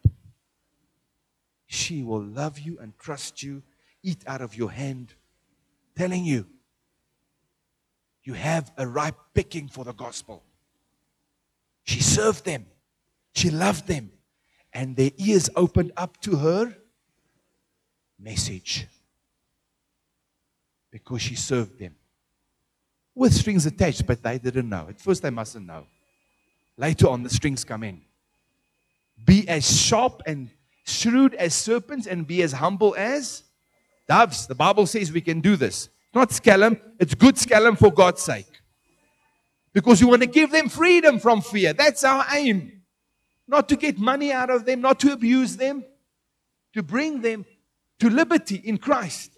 A: She will love you and trust you, eat out of your hand, telling you, you have a ripe picking for the gospel. She served them. She loved them. And their ears opened up to her message. Because she served them. With strings attached, but they didn't know. At first they mustn't know. Later on the strings come in. Be as sharp and shrewd as serpents and be as humble as doves. The Bible says we can do this. It's not scallum, it's good scallum for God's sake. Because you want to give them freedom from fear. That's our aim. Not to get money out of them, not to abuse them, to bring them to liberty in Christ.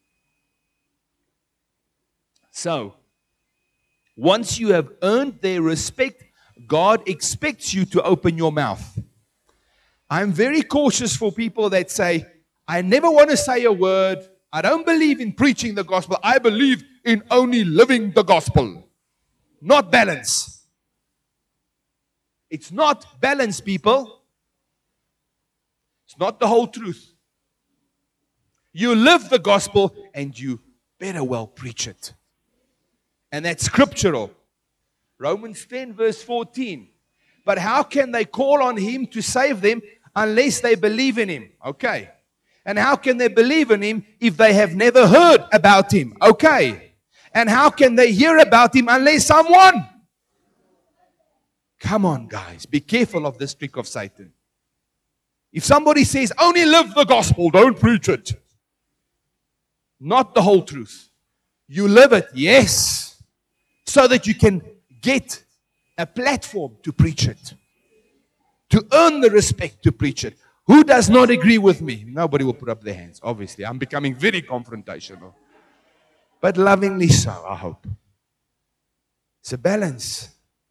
A: So, once you have earned their respect, God expects you to open your mouth. I'm very cautious for people that say, I never want to say a word. I don't believe in preaching the gospel. I believe in only living the gospel. Not balance. It's not balance, people. It's not the whole truth. You live the gospel and you better well preach it. And that's scriptural. Romans 10 verse 14. But how can they call on Him to save them unless they believe in Him? Okay. And how can they believe in Him if they have never heard about Him? Okay. And how can they hear about Him unless someone? Come on, guys. Be careful of this trick of Satan. If somebody says, only live the gospel, don't preach it. Not the whole truth. You live it, yes, so that you can get a platform to preach it. To earn the respect to preach it. Who does not agree with me? Nobody will put up their hands, obviously. I'm becoming very confrontational. But lovingly so, I hope. It's a balance.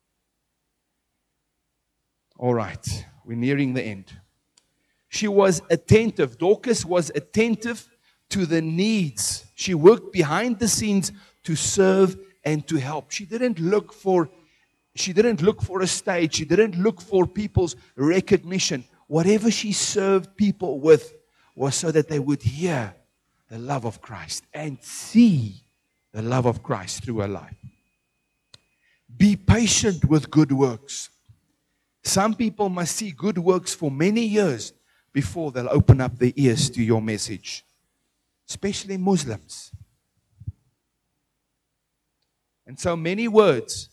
A: All right, we're nearing the end. She was attentive. Dorcas was attentive to the needs. She worked behind the scenes to serve and to help. She didn't look for a stage. She didn't look for people's recognition. Whatever she served people with was so that they would hear the love of Christ and see the love of Christ through her life. Be patient with good works. Some people must see good works for many years before they'll open up their ears to your message, especially Muslims. And so many words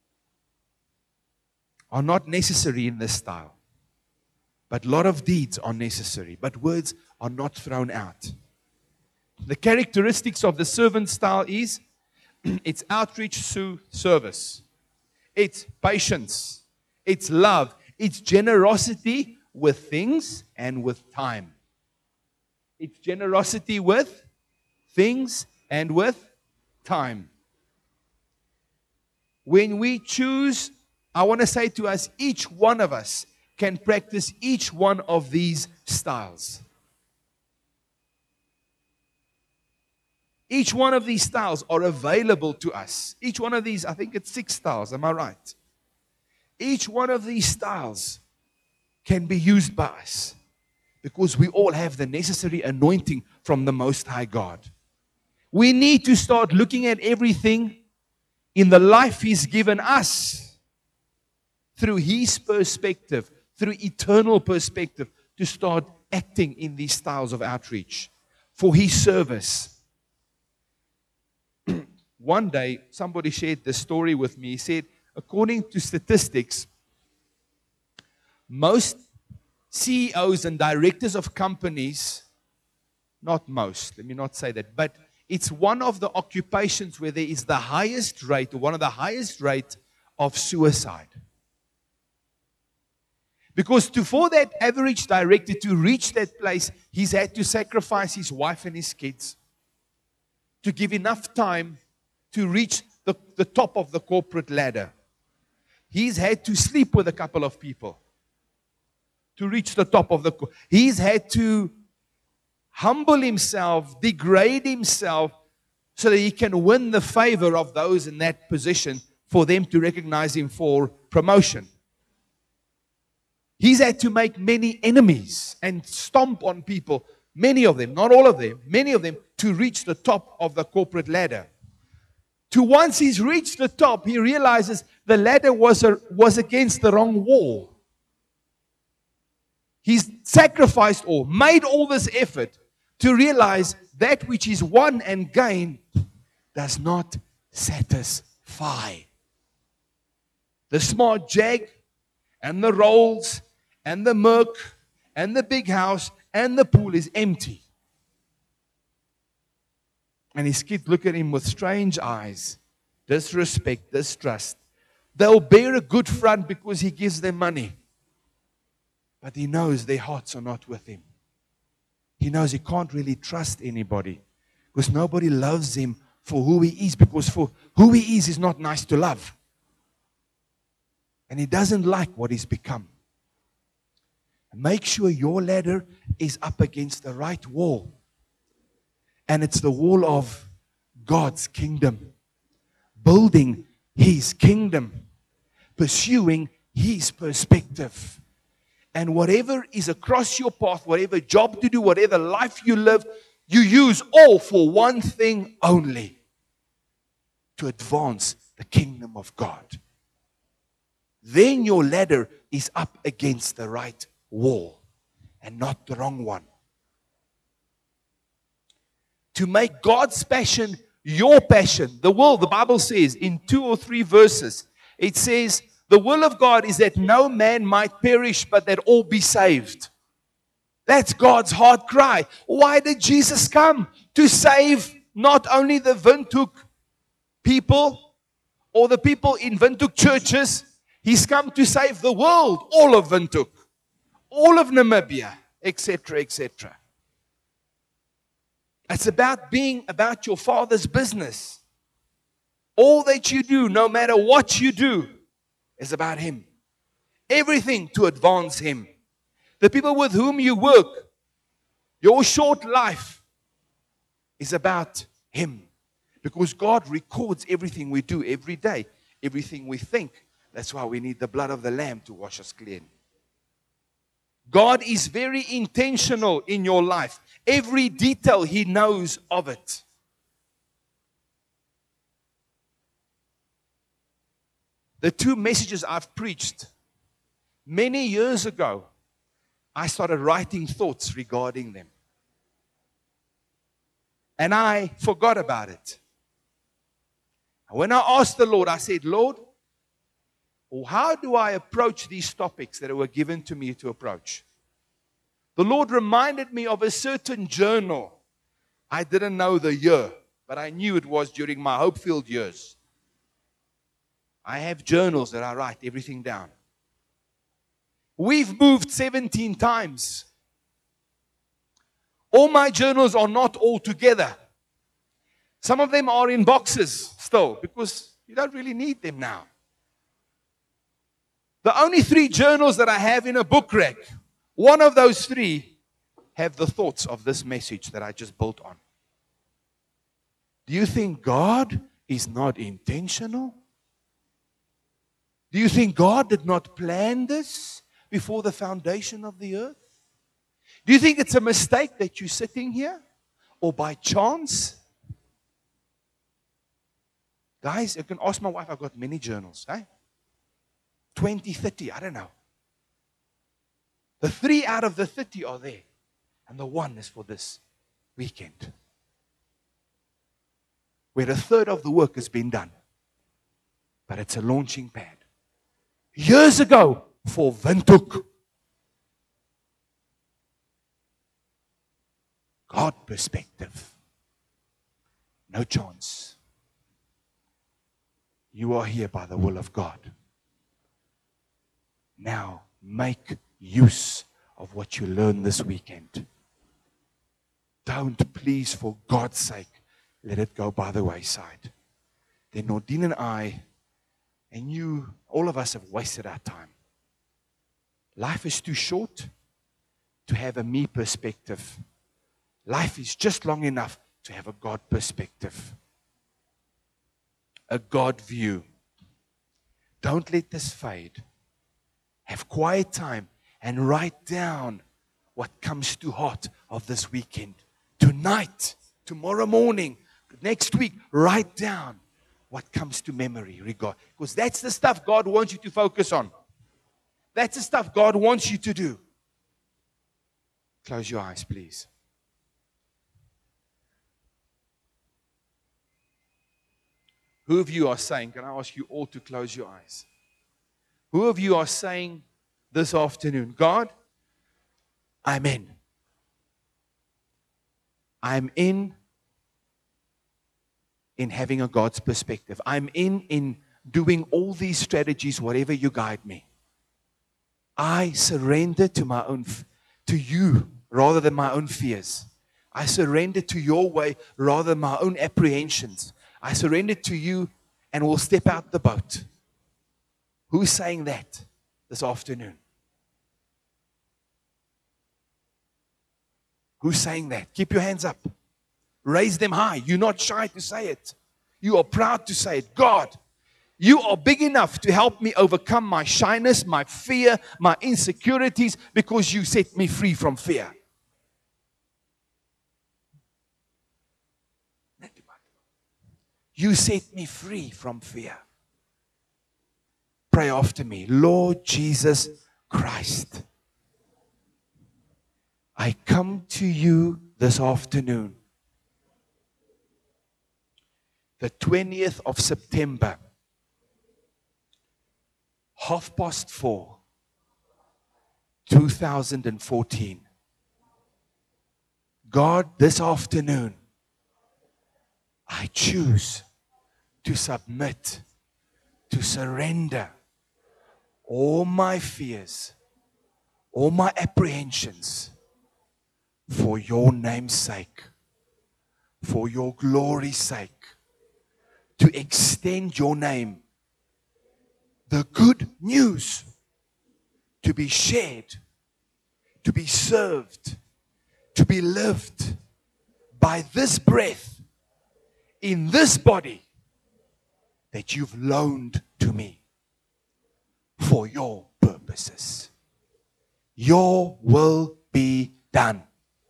A: are not necessary in this style, but a lot of deeds are necessary, but words are not thrown out. The characteristics of the servant style is it's outreach through service. It's patience. It's love. It's generosity with things and with time. It's generosity with things and with time. When we choose, I want to say to us, each one of us can practice each one of these styles. Each one of these styles are available to us. Each one of these, I think it's 6 styles, am I right? Each one of these styles can be used by us because we all have the necessary anointing from the Most High God. We need to start looking at everything in the life He's given us through His perspective, through eternal perspective, to start acting in these styles of outreach for His service. One day, somebody shared this story with me. He said, according to statistics, most CEOs and directors of companies, not most, let me not say that, but it's one of the occupations where there is the highest rate, or one of the highest rate of suicide. Because for that average director to reach that place, he's had to sacrifice his wife and his kids to give enough time to reach the top of the corporate ladder. He's had to sleep with a couple of people to reach the top of the. He's had to humble himself, degrade himself, so that he can win the favor of those in that position for them to recognize him for promotion. He's had to make many enemies and stomp on people, many of them, not all of them, many of them, to reach the top of the corporate ladder. To once he's reached the top, he realizes the ladder was against the wrong wall. He's sacrificed all, made all this effort to realize that which is won and gained does not satisfy. The smart Jag and the Rolls and the Merc and the big house and the pool is empty. And his kids look at him with strange eyes, disrespect, distrust. They'll bear a good front because he gives them money. But he knows their hearts are not with him. He knows he can't really trust anybody because nobody loves him for who he is, because for who he is not nice to love. And he doesn't like what he's become. Make sure your ladder is up against the right wall. And it's the wall of God's kingdom. Building His kingdom. Pursuing His perspective. And whatever is across your path, whatever job to do, whatever life you live, you use all for one thing only. To advance the kingdom of God. Then your ladder is up against the right wall and not the wrong one. To make God's passion your passion. The Bible says in 2 or 3 verses, it says, the will of God is that no man might perish, but that all be saved. That's God's heart cry. Why did Jesus come? To save not only the Windhoek people or the people in Windhoek churches. He's come to save the world, all of Windhoek, all of Namibia, etc., etc. It's about being about your Father's business. All that you do, no matter what you do, is about Him. Everything to advance Him. The people with whom you work, your short life is about Him. Because God records everything we do every day, everything we think. That's why we need the blood of the Lamb to wash us clean. God is very intentional in your life. Every detail He knows of it. the two messages I've preached many years ago, I started writing thoughts regarding them. And I forgot about it. When I asked the Lord, I said, Lord, how do I approach these topics that were given to me to approach? The Lord reminded me of a certain journal. I didn't know the year, but I knew it was during my Hopefield years. I have journals that I write everything down. We've moved 17 times. All my journals are not all together. Some of them are in boxes still because you don't really need them now. The only 3 journals that I have in a book rack, one of those 3 have the thoughts of this message that I just built on. Do you think God is not intentional? Do you think God did not plan this before the foundation of the earth? Do you think it's a mistake that you're sitting here? Or by chance? Guys, you can ask my wife, I've got many journals. 20, 30, I don't know. The 3 out of the 30 are there. And the 1 is for this weekend. Where a third of the work has been done. But it's a launching pad. Years ago, for Windhoek. God perspective. No chance. You are here by the will of God. Now, make use of what you learn this weekend. Don't, please, for God's sake, let it go by the wayside. Then Nordine and I, and you, all of us have wasted our time. Life is too short to have a me perspective. Life is just long enough to have a God perspective. A God view. Don't let this fade. Have quiet time and write down what comes to heart of this weekend. Tonight, tomorrow morning, next week, write down what comes to memory. Because that's the stuff God wants you to focus on. That's the stuff God wants you to do. Close your eyes, please. Who of you are saying, can I ask you all to close your eyes? Who of you are saying this afternoon, God, I'm in. I'm in having a God's perspective. I'm in doing all these strategies, whatever you guide me. I surrender to you rather than my own fears. I surrender to your way rather than my own apprehensions. I surrender to you and will step out the boat. Who's saying that this afternoon? Who's saying that? Keep your hands up. Raise them high. You're not shy to say it. You are proud to say it. God, you are big enough to help me overcome my shyness, my fear, my insecurities, because you set me free from fear. You set me free from fear. Pray after me. Lord Jesus Christ, I come to you this afternoon, the 20th of September, 4:30, 2014. God, this afternoon, I choose to submit, to surrender all my fears, all my apprehensions for your name's sake, for your glory's sake, to extend your name, the good news to be shared, to be served, to be lived by this breath in this body that you've loaned to me for your purposes. Your will be done.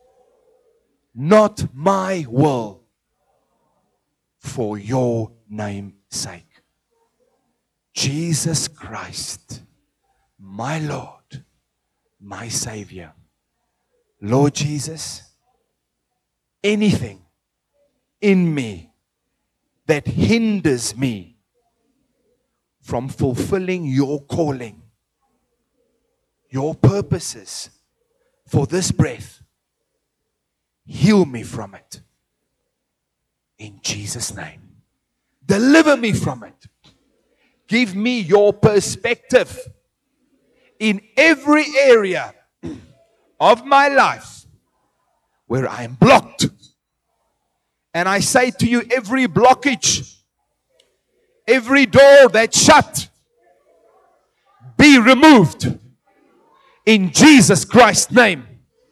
A: Not my will, for your name's sake. Jesus Christ, my Lord, my Savior. Lord Jesus, anything in me that hinders me from fulfilling your calling, your purposes for this breath, heal me from it. In Jesus' name. Deliver me from it. Give me your perspective in every area of my life where I am blocked. And I say to you, every blockage, every door that's shut, be removed in Jesus Christ's name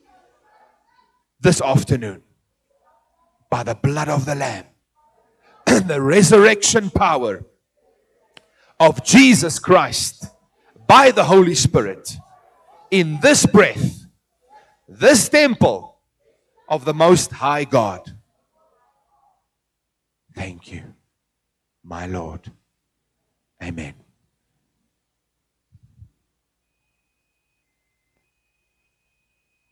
A: this afternoon by the blood of the Lamb and the resurrection power of Jesus Christ by the Holy Spirit in this breath, this temple of the Most High God. Thank you, my Lord. Amen.